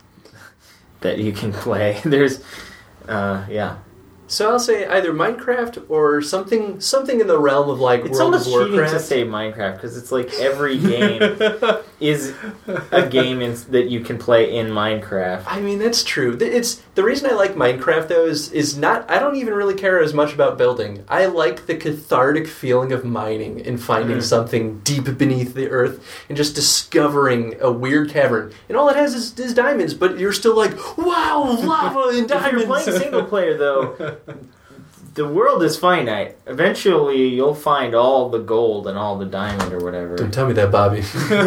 B: that you can play. There's, uh, yeah.
C: So I'll say either Minecraft or something something in the realm of, like,
B: It's
C: World of
B: almost cheating
C: Warcraft.
B: to say Minecraft because it's like every game is a game in, that you can play in Minecraft.
C: I mean, that's true. Th- It's the reason I like Minecraft, though, is is not. I don't even really care as much about building. I like the cathartic feeling of mining and finding
B: Mm.
C: something deep beneath the earth and just discovering a weird cavern. And all it has is, is diamonds, but you're still like, wow, lava and
B: If you're
C: diamonds.
B: playing single player, though, the world is finite. Eventually, you'll find all the gold and all the diamond or whatever.
C: Don't tell me that, Bobby.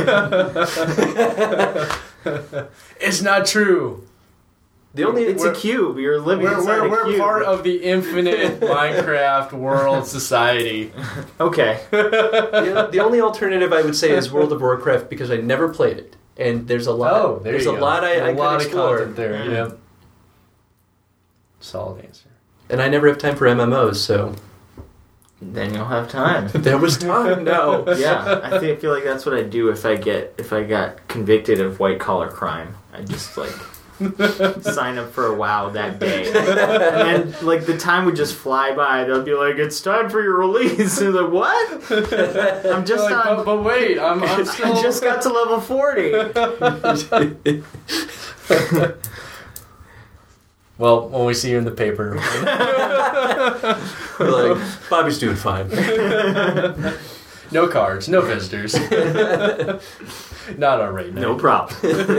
D: It's not true.
C: The only
B: It's a
D: We're-
B: cube. You're living
D: We're,
B: inside
D: we're,
B: a
D: we're
B: cube.
D: part of the infinite Minecraft world society.
B: Okay.
C: the, the only alternative I would say is World of Warcraft because I never played it, and there's a lot.
D: Oh, there
C: there's
D: you
C: a
D: go.
C: lot I, I
D: a lot
C: could
D: of
C: explore,
D: content there.
B: Mm.
D: Yep. Solid answer.
C: and I never have time for M M Os, so
B: Then you'll have time.
C: there was time. No.
B: Yeah, I think, feel like that's what I'd do if I get if I got convicted of white collar crime. I'd just like sign up for a WoW that day, and then like the time would just fly by. They'll be like, "It's time for your release." And like, what? I'm just
D: You're like,
B: on.
D: but, but wait, I'm, I'm still.
B: I just got to level forty.
D: Well, when we see you in the paper.
C: We're like, Bobby's doing fine.
D: No cards, no visitors. Not our rate.
B: No problem.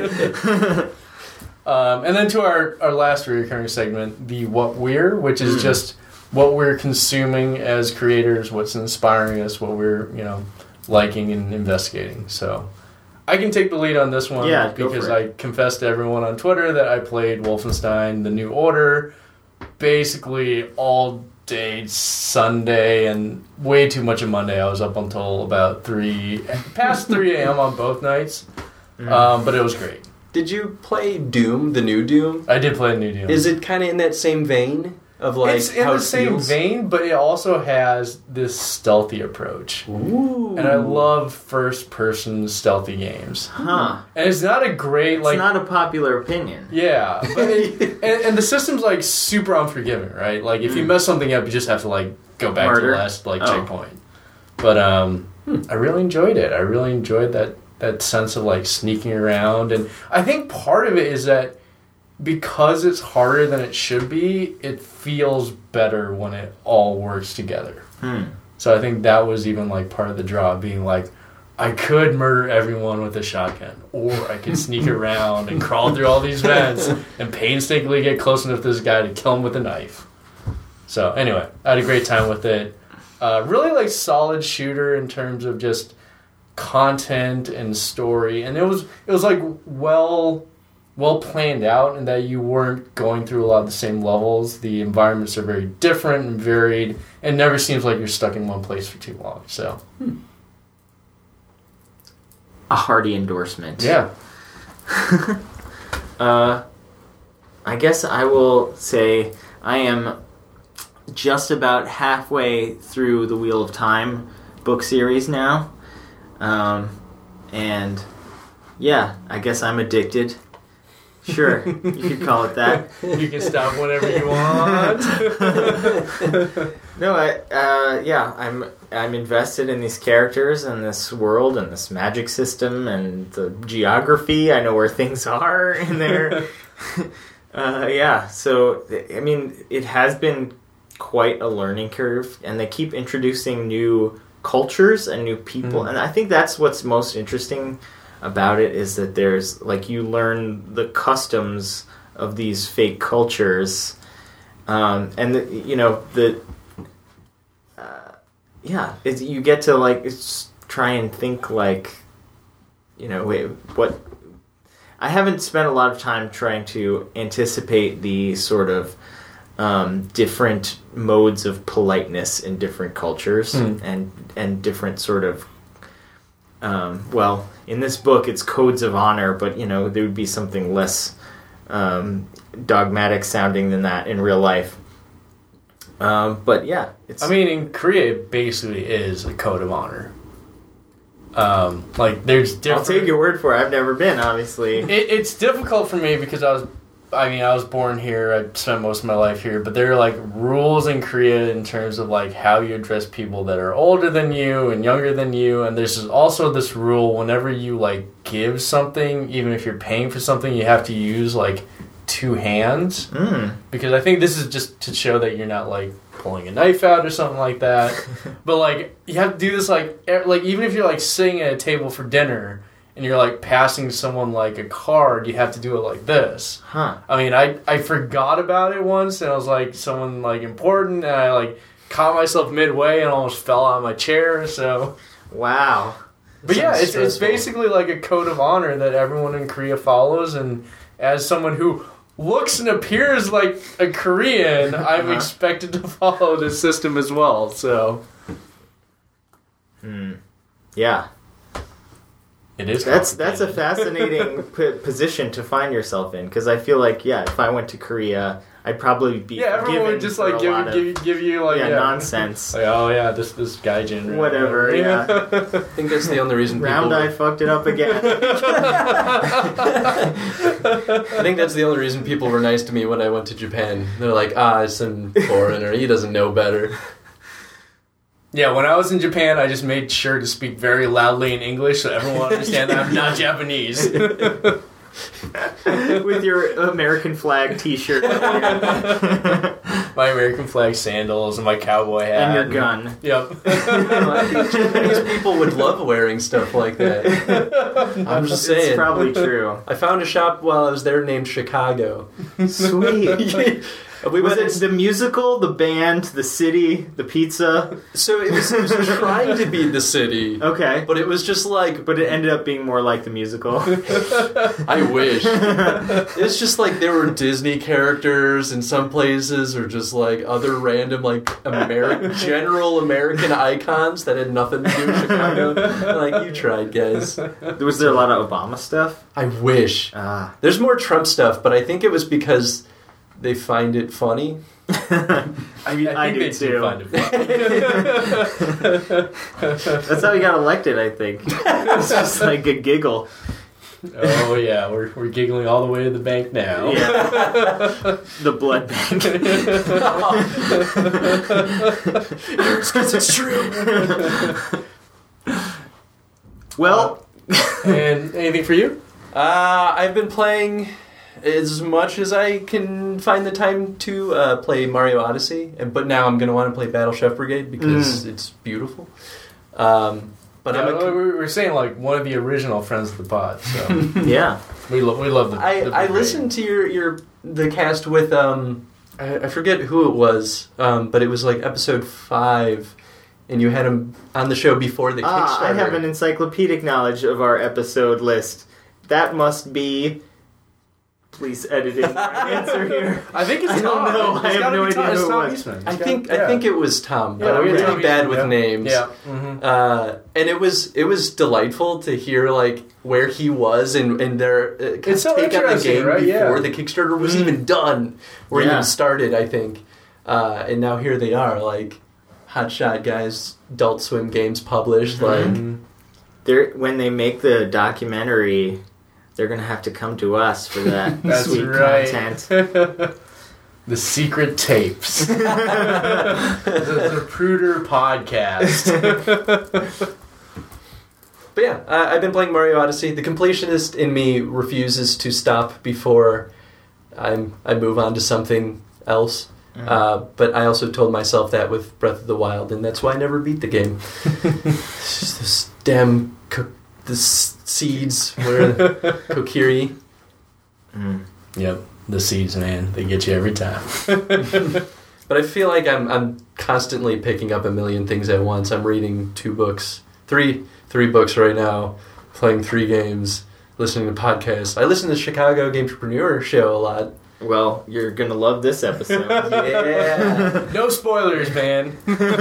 D: um, and then to our, our last recurring segment, the What We're, which is mm. just what we're consuming as creators, what's inspiring us, what we're, you know, liking and investigating. So I can take the lead on this one
B: yeah,
D: because I confessed to everyone on Twitter that I played Wolfenstein The New Order basically all day Sunday and way too much of Monday. I was up until about three, past three a.m. on both nights, mm. um, but it was great.
C: Did you play Doom, the new Doom?
D: I did play the new Doom.
C: Is it kind of in that same vein? Of like
D: it's in
C: how
D: the
C: it
D: same
C: feels?
D: vein, but it also has this stealthy approach.
C: Ooh.
D: And I love first-person stealthy games.
B: Huh.
D: And it's not a great, like...
B: It's not a popular opinion.
D: Yeah. But it, and, and the system's, like, super unforgiving, right? Like, if mm. you mess something up, you just have to, like, go back
B: Murder?
D: to the last, like,
B: oh.
D: checkpoint. But um, hmm. I really enjoyed it. I really enjoyed that, that sense of, like, sneaking around. And I think part of it is that because it's harder than it should be, it feels better when it all works together.
B: Hmm.
D: So I think that was even like part of the draw, being like, I could murder everyone with a shotgun, or I could sneak around and crawl through all these vents and painstakingly get close enough to this guy to kill him with a knife. So anyway, I had a great time with it. Uh, really like solid shooter in terms of just content and story, and it was it was like well. well planned out in that you weren't going through a lot of the same levels. The environments are very different and varied, and never seems like you're stuck in one place for too long. So, hmm.
B: a hearty endorsement.
D: Yeah.
B: uh, I guess I will say I am just about halfway through the Wheel of Time book series now. Um, and yeah, I guess I'm addicted. Sure, you could call it that.
D: You can stop whenever you want.
B: No, I uh, yeah, I'm I'm invested in these characters and this world and this magic system and the geography. I know where things are in there. uh, yeah, so I mean, it has been quite a learning curve, and they keep introducing new cultures and new people, mm. and I think that's what's most interesting about it, is that there's like you learn the customs of these fake cultures, um, and the, you know the uh, yeah it's, you get to like it's, try and think like you know wait, what I haven't spent a lot of time trying to anticipate the sort of um, different modes of politeness in different cultures mm. and and different sort of um, well. In this book, it's codes of honor, but, you know, there would be something less um, dogmatic sounding than that in real life. Um, but, yeah. It's...
D: I mean, in Korea, it basically is a code of honor. Um, like, there's different...
B: I'll take your word for it. I've never been, obviously.
D: It, it's difficult for me because I was... I mean, I was born here. I spent most of my life here. But there are, like, rules in Korea in terms of, like, how you address people that are older than you and younger than you. And there's also this rule whenever you, like, give something, even if you're paying for something, you have to use, like, two hands.
B: Mm.
D: Because I think this is just to show that you're not, like, pulling a knife out or something like that. But, like, you have to do this, like, like even if you're, like, sitting at a table for dinner... and you're, like, passing someone, like, a card, you have to do it like this.
B: Huh.
D: I mean, I, I forgot about it once, and I was, like, someone, like, important, and I, like, caught myself midway and almost fell out of my chair, so...
B: Wow.
D: But, yeah, it's, it's basically, like, a code of honor that everyone in Korea follows, and as someone who looks and appears like a Korean, I'm uh-huh. expected to follow this system as well, so...
B: Hmm. Yeah.
D: It is.
B: That's that's a fascinating p- position to find yourself in, because I feel like yeah, if I went to Korea, I'd probably be
D: yeah. Everyone would just like give, give give you like
B: yeah,
D: yeah.
B: nonsense.
D: Like, oh yeah, this this gaijin.
B: Whatever. Yeah.
C: I think that's the only reason.
B: Round
C: people...
B: eye fucked it up again.
C: I think that's the only reason people were nice to me when I went to Japan. They're like, ah, it's some foreigner. He doesn't know better.
D: Yeah, when I was in Japan, I just made sure to speak very loudly in English so everyone would understand that I'm not Japanese.
B: With your American flag t-shirt.
D: my American flag sandals and my cowboy hat
B: And your gun.
D: Yep.
C: I think Japanese people would love wearing stuff like that. I'm just saying.
B: It's probably true.
C: I found a shop while I was there named Chicago.
B: Sweet.
C: We
B: Was
C: went
B: it the musical, the band, the city, the pizza?
C: So it was, it was trying to be the city,
B: Okay.
C: but it was just like,
B: But it ended up being more like the musical.
C: I wish. It's just like there were Disney characters in some places, or just like other random like Ameri- general American icons that had nothing to do with Chicago. Like, you tried, guys.
B: Was there a lot of Obama stuff?
C: I wish.
B: Ah.
C: There's more Trump stuff, but I think it was because they find it funny.
B: I mean, I,
D: I think
B: do
D: they
B: too.
D: do find it funny.
B: That's how he got elected, I think. It's just like a giggle.
D: Oh yeah, we're we're giggling all the way to the bank now.
B: Yeah. The blood bank.
C: Because it's true.
B: Well,
D: And anything for you?
C: Uh, I've been playing as much as I can find the time to uh, play Mario Odyssey, and but now I'm going to want to play Battle Chef Brigade because
B: Mm.
C: it's beautiful. Um, but
D: Yeah,
C: I'm a,
D: we we're saying like one of the original friends of the pod, so
B: yeah.
D: we love we love the.
C: I,
D: the
C: I
D: brigade.
C: listened to your, your the cast with um I, I forget who it was, um, but it was like episode five, and you had him on the show before the
B: Ah,
C: Kickstarter.
B: I have an encyclopedic knowledge of our episode list. That must be... Please edit in my answer here.
D: I think it's
B: I don't
D: Tom.
B: know.
D: It's
B: I have
D: gotta
B: no
D: be Tom.
B: idea
D: It's
B: who it
D: Tom
B: was.
D: Eastman. It's
C: I
D: got-
C: think
D: yeah.
C: I think it was Tom, but
D: Yeah,
C: I'm
D: we had
C: really
D: Tom
C: bad
D: Eastman,
C: with
D: yeah.
C: names.
D: Yeah. Mm-hmm.
C: Uh, and it was it was delightful to hear like where he was and and their uh, kind
D: It's
C: of
D: so
C: take on the
D: interesting,
C: game
D: right?
C: before
D: Yeah.
C: the Kickstarter was
B: Mm.
C: even done or
B: Yeah.
C: even started. I think, uh, and now here they are, like hotshot guys, Adult Swim games published. Like,
D: Mhm.
B: They're, when they make the documentary, they're going to have to come to us for that
D: That's
B: sweet
D: right.
B: content.
D: The secret tapes. the, the Pruder podcast.
C: but yeah, uh, I've been playing Mario Odyssey. The completionist in me refuses to stop before I'm I move on to something else.
B: Mm.
C: Uh, but I also told myself that with Breath of the Wild, and that's why I never beat the game. It's just this damn co- the s- seeds where Kokiri.
B: Mm.
D: Yep, the seeds, man. They get you every time.
C: But I feel like I'm I'm constantly picking up a million things at once. I'm reading two books, three three books right now, playing three games, listening to podcasts. I listen to the Chicago Gamepreneur show a lot.
B: Well, you're going to love this episode.
C: Yeah.
D: No spoilers, man.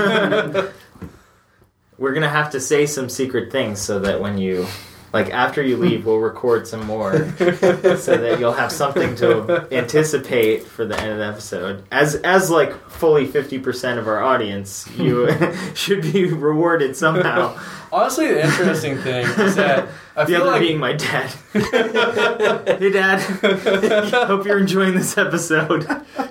B: We're going to have to say some secret things so that when you... Like, after you leave, we'll record some more so that you'll have something to anticipate for the end of the episode. As, as like, fully fifty percent of our audience, you should be rewarded somehow.
D: Honestly, the interesting thing is that I
B: The
D: feel
B: other
D: like
B: being my dad. Hey, Dad. Hope you're enjoying this episode.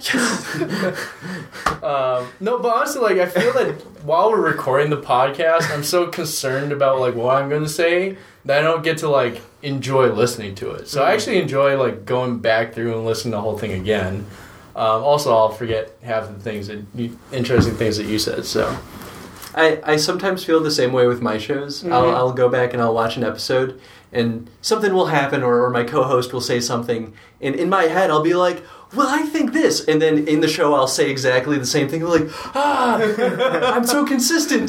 D: Um, no, but honestly, like I feel that while we're recording the podcast, I'm so concerned about like what I'm going to say that I don't get to like enjoy listening to it. So I actually enjoy like going back through and listening to the whole thing again. Um, also, I'll forget half the things that you, interesting things that you said. So
C: I, I sometimes feel the same way with my shows.
D: Mhm.
C: I'll, I'll go back and I'll watch an episode, and something will happen, or, or my co-host will say something, and in my head I'll be like, well, I think this, and then in the show I'll say exactly the same thing. I'm like, ah, I'm so consistent.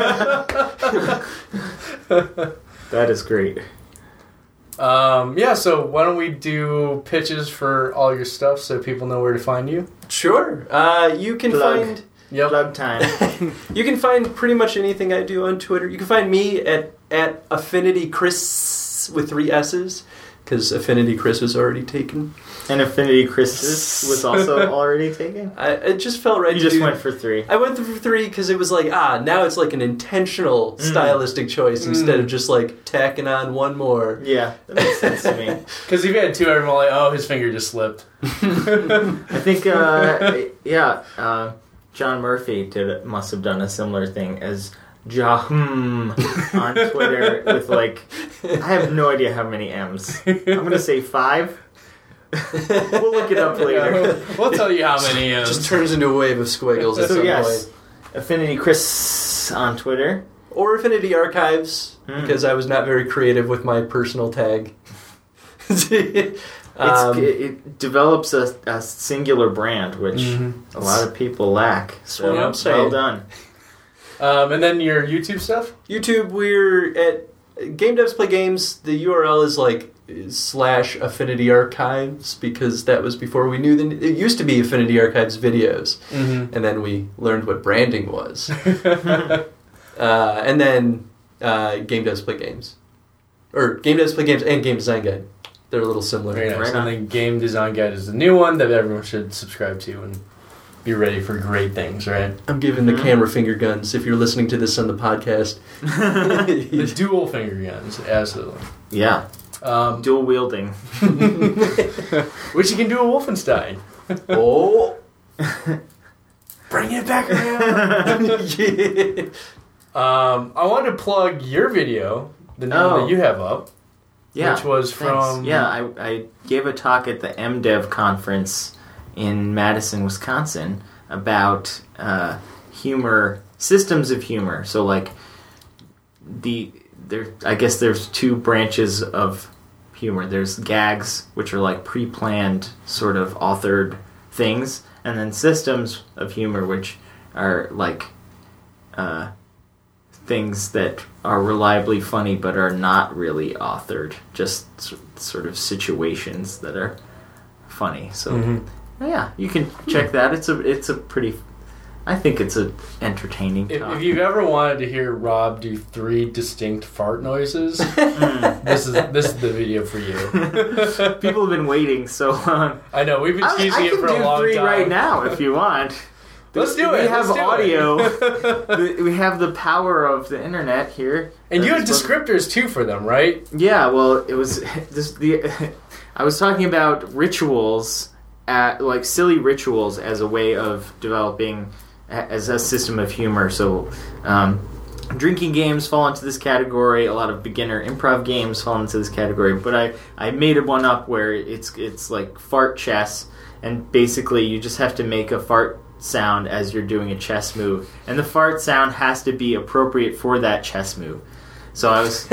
B: That is great.
D: um, yeah, so why don't we do pitches for all your stuff so people know where to find you?
C: Sure. Uh, you can
B: Plug.
C: find
D: Yep.
B: Plug time.
C: you can find pretty much anything I do on Twitter. You can find me at at Affinity Chris with three S's, because Affinity Chris was already taken.
B: And Affinity Christmas was also already taken?
C: I it just felt right.
B: You
C: to
B: just
C: do-
B: went for three.
C: I went for three because it was like, ah, now it's like an intentional
B: Mm.
C: stylistic choice
D: Mm.
C: instead of just like tacking on one more.
B: Yeah, that makes sense to me.
D: Because if you had two, everyone like, oh, his finger just slipped.
B: I think, uh, yeah, uh, John Murphy did must have done a similar thing as Jahm on Twitter with like, I have no idea how many M's. I'm going to say five. We'll look it up later.
D: Yeah, we'll, we'll tell you how many. Um,
C: Just turns into a wave of squiggles at
B: So
C: some
B: yes,
C: point.
B: Affinity Chris on Twitter.
C: Or Affinity Archives,
B: Mm.
C: because I was not very creative with my personal tag.
B: It's,
C: Um,
B: it, it develops a, a singular brand, which
D: Mhm.
B: a lot of people lack. So
C: what I'm
B: well
C: saying.
B: done.
D: um, and then your YouTube stuff.
C: YouTube, we're at Game Devs Play Games. The U R L is like slash Affinity Archives because that was before we knew the. It used to be Affinity Archives videos,
D: Mm-hmm.
C: and then we learned what branding was. uh, and then uh, Game Devs Play Games, or Game Devs Play Games and Game Design Guide. They're a little similar.
D: Very nice.
B: Right
D: And
B: on.
D: then Game Design Guide is the new one that everyone should subscribe to and be ready for great things, right?
C: I'm giving
B: Mhm.
C: the camera finger guns if you're listening to this on the podcast.
D: The dual finger guns, absolutely.
B: Yeah,
D: Um,
B: dual wielding.
D: which you can do a Wolfenstein.
C: Oh.
D: Bring it back around.
C: Yeah.
D: um, I wanted to plug your video, the new
B: Oh.
D: one that you have up,
B: Yeah,
D: which was
B: thanks.
D: from
B: Yeah, I, I gave a talk at the M Dev conference in Madison, Wisconsin, about uh, humor, systems of humor. So, like, the there, I guess there's two branches of humor. There's gags, which are like pre-planned, sort of authored things, and then systems of humor, which are like uh, things that are reliably funny but are not really authored, just s- sort of situations that are funny. So
D: Mhm.
B: yeah, you can check that. It's a it's a pretty, I think it's a entertaining
D: If,
B: talk.
D: if you've ever wanted to hear Rob do three distinct fart noises,
B: Mm.
D: this is this is the video for you.
B: People have been waiting so long.
D: I know we've been
B: I,
D: teasing
B: I
D: it
B: can
D: for
B: do
D: a long
B: three
D: time.
B: right now if you want.
D: Let's do
B: we
D: it.
B: have
D: Let's do
B: audio.
D: it.
B: The- we have the power of the internet here.
D: And you had
B: That's what-
D: descriptors too for them, right?
B: Yeah, well, it was this the. I was talking about rituals, at, like silly rituals, as a way of developing, a- as a system of humor. So, um, drinking games fall into this category. A lot of beginner improv games fall into this category. But I, I made one up where it's it's like fart chess, and basically you just have to make a fart sound as you're doing a chess move, and the fart sound has to be appropriate for that chess move. So I was.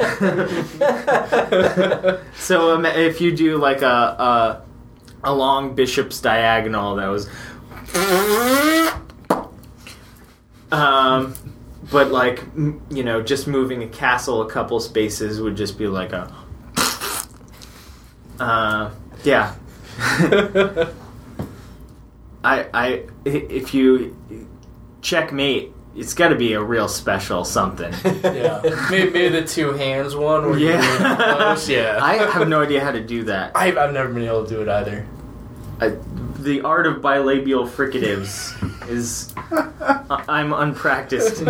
B: So um, if you do like a, a a long bishop's diagonal, that was. Um, but like m- you know, just moving a castle a couple spaces would just be like a. Uh, yeah. I I if you checkmate, it's got to be a real special something.
D: Yeah. maybe, maybe the two hands one. Where
B: Yeah.
D: You really close. Yeah.
B: I have no idea how to do that.
D: I've, I've never been able to do it either.
B: I, the art of bilabial fricatives is I- I'm unpracticed.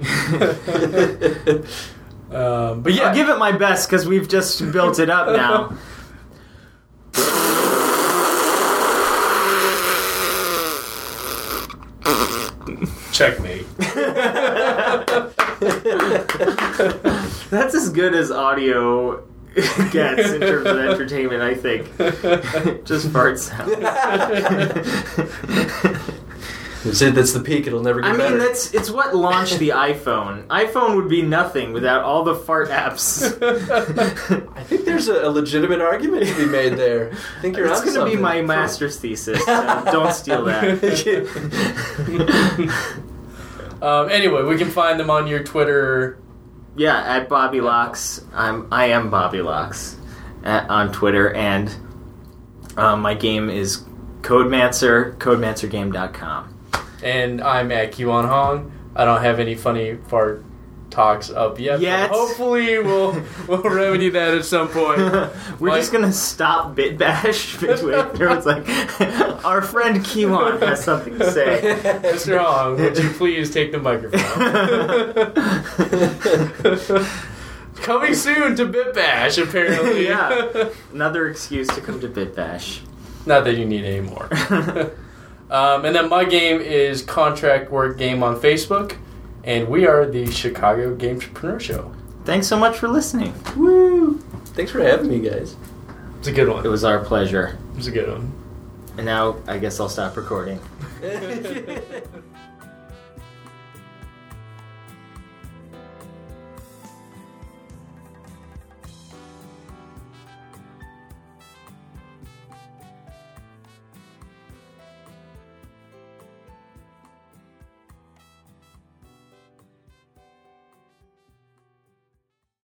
D: Um, but yeah,
B: I'll give it my best because we've just built it up now.
D: checkmate.
B: That's as good as audio gets in terms of entertainment, I think. Just fart sound.
C: That's it. That's the peak. It'll never get
B: I
C: better.
B: mean, that's it's what launched the iPhone. iPhone would be nothing without all the fart apps.
C: I think there's a, a legitimate argument to be made there. I think you're
B: It's
C: onto
B: going to be
C: something.
B: my master's thesis. So don't steal that.
D: Um, anyway, we can find them on your Twitter.
B: Yeah, at Bobby Locks. I'm I am Bobby Locks at, on Twitter, and um, my game is Codemancer, codemancer game dot com.
D: And I'm at Kiwan Hong. I don't have any funny fart talks up yet.
B: Yet.
D: But hopefully we'll we'll remedy that at some point.
B: We're
D: Like-
B: just gonna stop Bitbash midway through. It's like our friend Kiwan has something to say.
D: Mister Hong, would you please take the microphone? Coming soon to Bitbash, apparently.
B: Yeah, another excuse to come to Bitbash.
D: Not that you need any more. um, and then my game is Contract Work Game on Facebook, and we are the Chicago Gamepreneur Show.
B: Thanks so much for listening.
C: Woo! Thanks for having me, guys.
D: It's a good one.
B: It was our pleasure.
D: It was a good one.
B: And now I guess I'll stop recording.